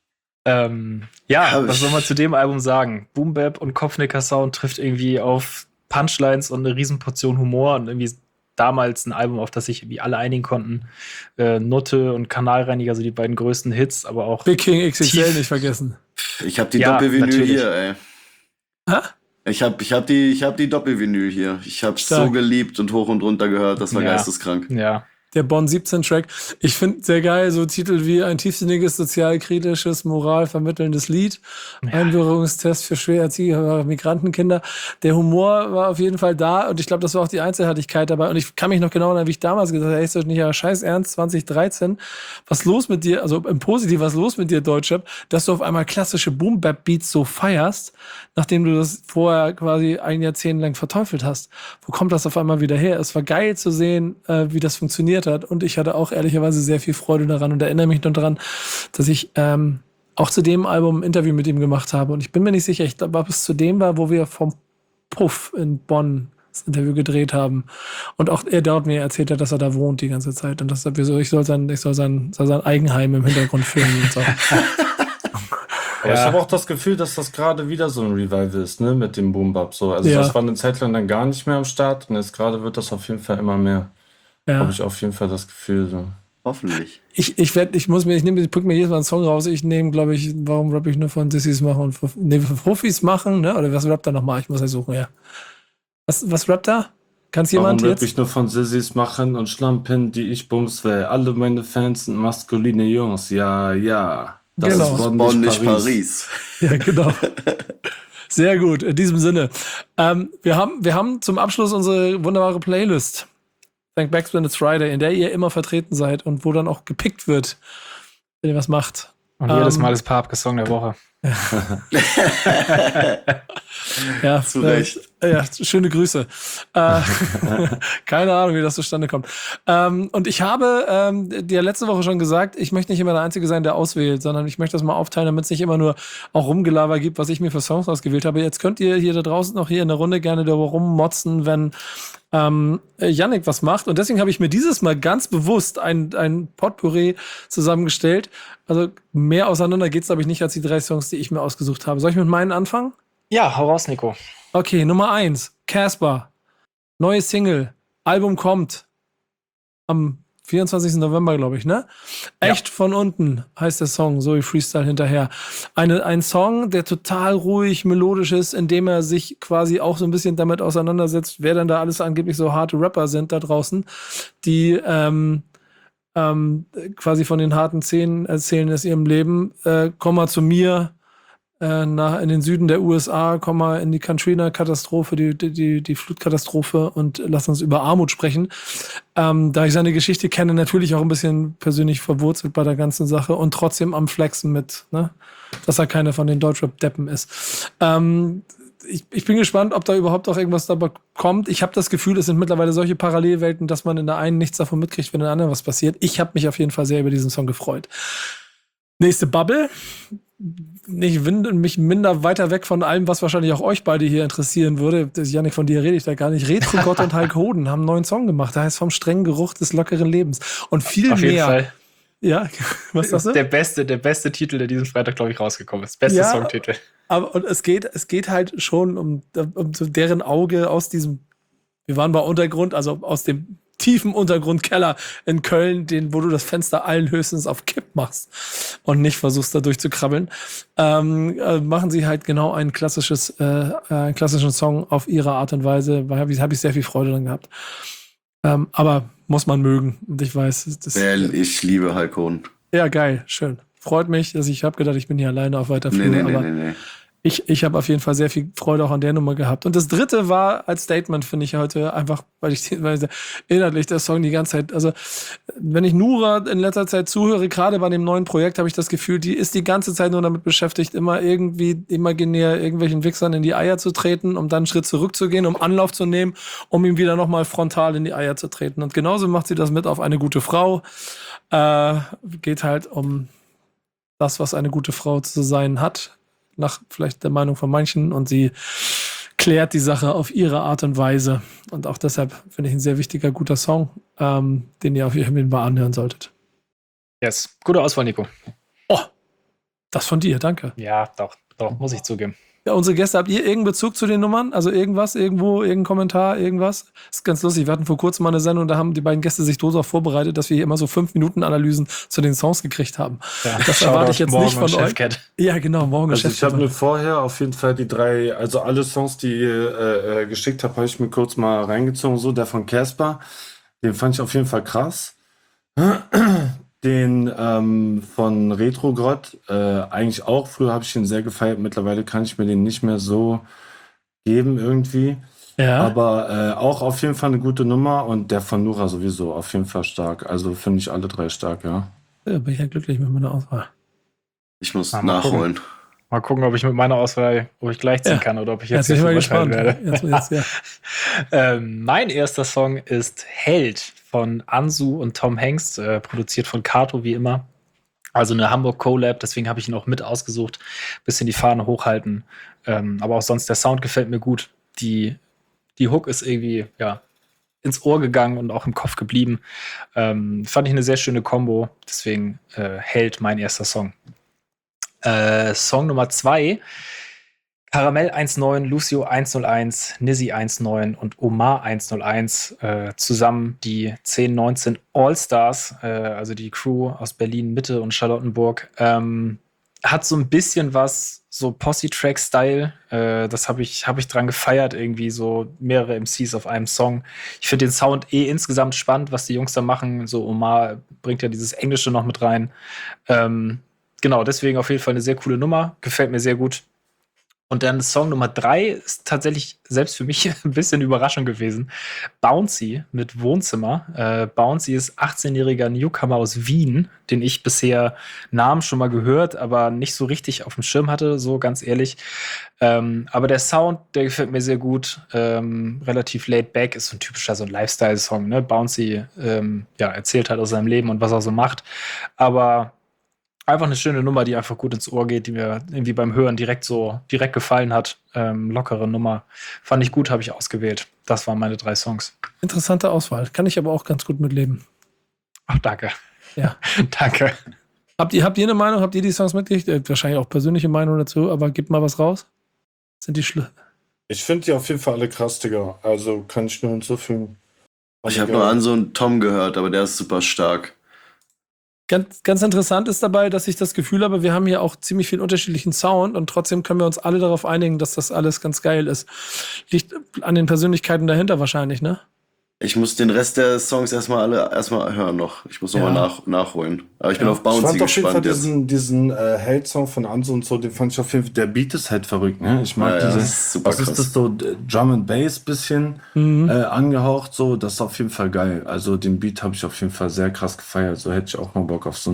Hab was ich- soll man zu dem Album sagen? Boom Bap und Kopfnicker-Sound trifft irgendwie auf Punchlines und eine Riesenportion Humor und irgendwie damals ein Album, auf das sich irgendwie alle einigen konnten. Nutte und Kanalreiniger, so die beiden größten Hits, aber auch Big King XXL Tief. nicht vergessen. Ich habe die Ja, Doppelvinyl natürlich. hier, ey. Hä? Ich hab die Doppelvinyl hier. Ich hab's Stark. so geliebt und hoch und runter gehört. Das war Ja. geisteskrank. ja. Der Bonn 17 Track. Ich finde sehr geil, so Titel wie ein tiefsinniges, sozialkritisches, moralvermittelndes Lied. Einbürgerungstest für schwer erziehbare Migrantenkinder. Der Humor war auf jeden Fall da und ich glaube, das war auch die Einzelheitlichkeit dabei. Und ich kann mich noch genau erinnern, wie ich damals gesagt habe, ist das nicht ja scheiß ernst, 2013. Was los mit dir, also im Positiv, was los mit dir, Deutschrap, dass du auf einmal klassische Boom-Bap-Beats so feierst, nachdem du das vorher quasi ein Jahrzehnt lang verteufelt hast. Wo kommt das auf einmal wieder her? Es war geil zu sehen, wie das funktioniert hat. Und ich hatte auch ehrlicherweise sehr viel Freude daran und erinnere mich noch daran, dass ich auch zu dem Album ein Interview mit ihm gemacht habe. Und ich bin mir nicht sicher, ich glaube, ob es zu dem war, wo wir vom Puff in Bonn das Interview gedreht haben. Und auch er dort mir erzählt hat, dass er da wohnt die ganze Zeit. Und dass ich soll sein Eigenheim im Hintergrund filmen und so. Aber ich habe auch das Gefühl, dass das gerade wieder so ein Revival ist, ne, mit dem Boom Bap so. Also das war eine Zeit lang dann gar nicht mehr am Start und jetzt gerade wird das auf jeden Fall immer mehr. Ja. Habe ich auf jeden Fall das Gefühl so. Hoffentlich. Ich pick mir jedes Mal einen Song raus. Ich nehme, glaube ich, warum Rap ich nur von Dissys machen und für Profis machen, ne? Oder was rappt da nochmal? Ich muss ja suchen, ja. Was rappt da? Kann's jemand Warum jetzt? Rap ich nur von Sissys machen und Schlampen, die ich bums will. Alle meine Fans sind maskuline Jungs, ja, ja. Das Genau. ist Bonn, nicht Paris. Ja, genau. Sehr gut, in diesem Sinne. Wir haben zum Abschluss unsere wunderbare Playlist. Thank Backs When It's Friday, in der ihr immer vertreten seid und wo dann auch gepickt wird, wenn ihr was macht. Und jedes Mal das Papke-Song der Woche. Ja, Zu Recht. Ja, schöne Grüße. Keine Ahnung, wie das zustande kommt. Und ich habe dir letzte Woche schon gesagt, ich möchte nicht immer der Einzige sein, der auswählt, sondern ich möchte das mal aufteilen, damit es nicht immer nur auch Rumgelaber gibt, was ich mir für Songs ausgewählt habe. Jetzt könnt ihr hier da draußen noch hier in der Runde gerne darüber rummotzen, wenn Yannick was macht. Und deswegen habe ich mir dieses Mal ganz bewusst ein Potpourri zusammengestellt. Also mehr auseinander geht's, glaube ich, nicht als die 3 Songs, die ich mir ausgesucht habe. Soll ich mit meinen anfangen? Ja, hau raus, Nico. Okay, Nummer 1, Casper. Neue Single. Album kommt am 24. November, glaube ich, ne? Echt von unten heißt der Song, so wie Freestyle hinterher. Ein Song, der total ruhig, melodisch ist, indem er sich quasi auch so ein bisschen damit auseinandersetzt, wer denn da alles angeblich so harte Rapper sind da draußen, die quasi von den harten Szenen erzählen aus ihrem Leben. Komm mal zu mir, in den Süden der USA, komm mal in die Katrina-Katastrophe, die Flutkatastrophe und lass uns über Armut sprechen. Da ich seine Geschichte kenne, natürlich auch ein bisschen persönlich verwurzelt bei der ganzen Sache und trotzdem am Flexen mit, ne? Dass er keine von den Deutschrap-Deppen ist. Ich bin gespannt, ob da überhaupt auch irgendwas dabei kommt. Ich habe das Gefühl, es sind mittlerweile solche Parallelwelten, dass man in der einen nichts davon mitkriegt, wenn in der anderen was passiert. Ich habe mich auf jeden Fall sehr über diesen Song gefreut. Nächste Bubble. Ich winde mich minder weiter weg von allem, was wahrscheinlich auch euch beide hier interessieren würde. Jannik, von dir rede ich da gar nicht. Retro-Gott und Hulk Hoden haben einen neuen Song gemacht. Der heißt Vom strengen Geruch des lockeren Lebens. Und viel Auf mehr. jeden Fall. Ja, was sagst du? Der beste Titel, der diesen Freitag, glaube ich, rausgekommen ist. Beste Songtitel. Aber und es geht halt schon um so deren Auge aus diesem, wir waren bei Untergrund, also aus dem tiefen Untergrundkeller in Köln, wo du das Fenster allen höchstens auf Kipp machst und nicht versuchst, da durchzukrabbeln, machen sie halt genau einen klassischen Song auf ihre Art und Weise. Da habe ich sehr viel Freude dran gehabt. Aber muss man mögen. Und ich weiß, Ich liebe Hulk Hoden. Ja, geil, schön. Freut mich, dass ich habe gedacht, ich bin hier alleine auf weiter Flur. Nee. Ich habe auf jeden Fall sehr viel Freude auch an der Nummer gehabt. Und das dritte war als Statement, finde ich heute einfach, weil inhaltlich der Song die ganze Zeit, also wenn ich Nura in letzter Zeit zuhöre, gerade bei dem neuen Projekt, habe ich das Gefühl, die ist die ganze Zeit nur damit beschäftigt, immer irgendwie imaginär irgendwelchen Wichsern in die Eier zu treten, um dann einen Schritt zurückzugehen, um Anlauf zu nehmen, um ihm wieder nochmal frontal in die Eier zu treten. Und genauso macht sie das mit auf Eine gute Frau. Geht halt um das, was eine gute Frau zu sein hat, nach vielleicht der Meinung von manchen, und sie klärt die Sache auf ihre Art und Weise. Und auch deshalb finde ich ein sehr wichtiger, guter Song, den ihr auf jeden Fall anhören solltet. Yes, gute Auswahl, Nico. Oh, das von dir, danke. Ja, doch, muss ich zugeben. Ja, unsere Gäste, habt ihr irgendeinen Bezug zu den Nummern? Also irgendwas, irgendwo, irgendein Kommentar, irgendwas? Das ist ganz lustig. Wir hatten vor kurzem mal eine Sendung, da haben die beiden Gäste sich darauf vorbereitet, dass wir hier immer so 5-Minuten-Analysen zu den Songs gekriegt haben. Ja, das erwarte ich jetzt nicht von euch. Ja, genau, morgen Also ich habe mir vorher auf jeden Fall die 3, also alle Songs, die ihr geschickt habt, habe ich mir kurz mal reingezogen. So, der von Casper, den fand ich auf jeden Fall krass. Den von Retrogrott, eigentlich auch. Früher habe ich ihn sehr gefeiert. Mittlerweile kann ich mir den nicht mehr so geben irgendwie. Ja. Aber auch auf jeden Fall eine gute Nummer und der von Nura sowieso auf jeden Fall stark. Also finde ich alle drei stark, ja. Ja, bin ich ja glücklich mit meiner Auswahl. Ich muss mal nachholen. Mal gucken, ob ich mit meiner Auswahl, ob ich gleichziehen kann oder ob ich jetzt bin ich mal verurteilt gespannt. werde. Ja. Mein erster Song ist Held von Ansu und Tom Hanks, produziert von Kato wie immer. Also eine Hamburg-Collab, deswegen habe ich ihn auch mit ausgesucht. Bisschen die Fahne hochhalten. Aber auch sonst, der Sound gefällt mir gut. Die Hook ist irgendwie, ja, ins Ohr gegangen und auch im Kopf geblieben. Fand ich eine sehr schöne Kombo. Deswegen Held mein erster Song. Song Nummer 2. Caramel 1.9, Lucio 1.01, Nizzy 1.9 und Omar 1.01. Zusammen die 10-19 All-Stars, also die Crew aus Berlin, Mitte und Charlottenburg. Hat so ein bisschen was, so Posse-Track-Style. Das hab ich dran gefeiert, irgendwie so mehrere MCs auf einem Song. Ich finde den Sound insgesamt spannend, was die Jungs da machen. So Omar bringt ja dieses Englische noch mit rein. Genau, deswegen auf jeden Fall eine sehr coole Nummer. Gefällt mir sehr gut. Und dann Song Nummer 3 ist tatsächlich selbst für mich ein bisschen Überraschung gewesen. Bouncy mit Wohnzimmer. Bouncy ist 18-jähriger Newcomer aus Wien, den ich bisher Namen schon mal gehört, aber nicht so richtig auf dem Schirm hatte, so ganz ehrlich. Aber der Sound, der gefällt mir sehr gut. Relativ laid back, ist so ein typischer so ein Lifestyle-Song. Ne? Bouncy erzählt halt aus seinem Leben und was er so macht. Aber einfach eine schöne Nummer, die einfach gut ins Ohr geht, die mir irgendwie beim Hören direkt gefallen hat. Lockere Nummer. Fand ich gut, habe ich ausgewählt. Das waren meine 3 Songs. Interessante Auswahl. Kann ich aber auch ganz gut mitleben. Ach, danke. Ja. Danke. Habt ihr eine Meinung? Habt ihr die Songs mitgekriegt? Wahrscheinlich auch persönliche Meinung dazu, aber gebt mal was raus. Sind die Ich finde die auf jeden Fall alle krass, Digga. Also kann ich nur hinzufügen. Ich habe nur Ansu und Tom gehört, aber der ist super stark. Ganz, ganz interessant ist dabei, dass ich das Gefühl habe, wir haben hier auch ziemlich viel unterschiedlichen Sound und trotzdem können wir uns alle darauf einigen, dass das alles ganz geil ist. Liegt an den Persönlichkeiten dahinter wahrscheinlich, ne? Ich muss den Rest der Songs erstmal hören noch. Ich muss nochmal nachholen. Aber ich bin auf Bouncy gespannt. Ich fand auf jeden Fall diesen Held-Song von Ansu und so, den fand ich auf jeden Fall, der Beat ist halt verrückt, ne? Ich mag dieses, super was ist das so, Drum and Bass bisschen angehaucht, so, das ist auf jeden Fall geil. Also den Beat habe ich auf jeden Fall sehr krass gefeiert, so hätte ich auch mal Bock auf so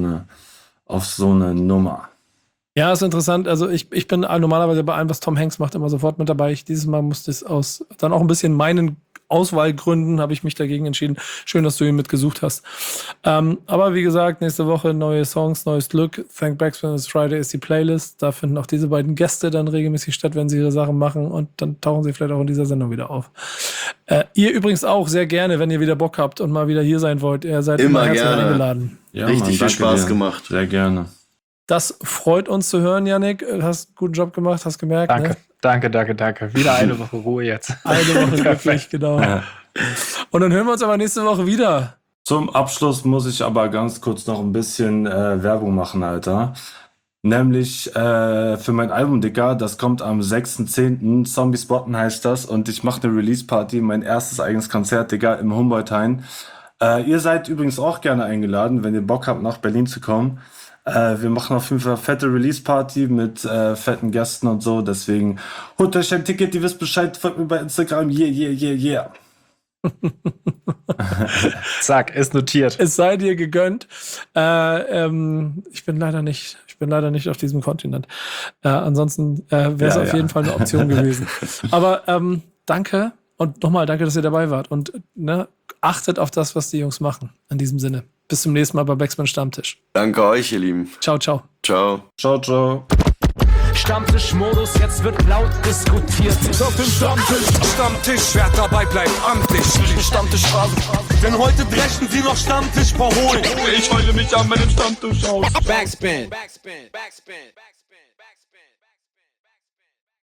eine Nummer. Ja, ist interessant. Also ich bin normalerweise bei allem, was Tom Hanks macht, immer sofort mit dabei. Dieses Mal musste es aus dann auch ein bisschen meinen Auswahlgründen habe ich mich dagegen entschieden. Schön, dass du ihn mitgesucht hast. Aber wie gesagt, nächste Woche neue Songs, neues Glück. Thank Backspin is Friday ist die Playlist. Da finden auch diese beiden Gäste dann regelmäßig statt, wenn sie ihre Sachen machen. Und dann tauchen sie vielleicht auch in dieser Sendung wieder auf. Ihr übrigens auch sehr gerne, wenn ihr wieder Bock habt und mal wieder hier sein wollt. Ihr seid immer herzlich eingeladen. Ja, richtig viel Spaß gemacht. Sehr gerne. Das freut uns zu hören, Yannick. Hast einen guten Job gemacht, hast gemerkt. Danke, ne? danke. Wieder eine Woche Ruhe jetzt. Eine Woche glücklich, genau. Ja. Und dann hören wir uns aber nächste Woche wieder. Zum Abschluss muss ich aber ganz kurz noch ein bisschen Werbung machen, Alter. Nämlich für mein Album, Digga, das kommt am 6.10. Zombie Spotten heißt das. Und ich mache eine Release-Party, mein erstes eigenes Konzert, Digga, im Humboldt-Hain. Ihr seid übrigens auch gerne eingeladen, wenn ihr Bock habt, nach Berlin zu kommen. Wir machen auf jeden Fall eine fette Release-Party mit fetten Gästen und so. Deswegen holt euch ein Ticket, ihr wisst Bescheid, folgt mir bei Instagram. Yeah. Zack, ist notiert. Es sei dir gegönnt. Ich bin leider nicht auf diesem Kontinent. Ansonsten wäre es auf jeden Fall eine Option gewesen. Aber danke und nochmal danke, dass ihr dabei wart. Und achtet auf das, was die Jungs machen. In diesem Sinne. Bis zum nächsten Mal bei Backspin Stammtisch. Danke euch, ihr Lieben. Ciao. Ciao. Ciao. Stammtischmodus, jetzt wird laut diskutiert. Auf dem Stammtisch, wer dabei bleibt, amtlich. Stammtisch Phase. Denn heute brechen sie noch Stammtisch verholen. Ich heule mich an meinem Stammtisch aus. Backspin.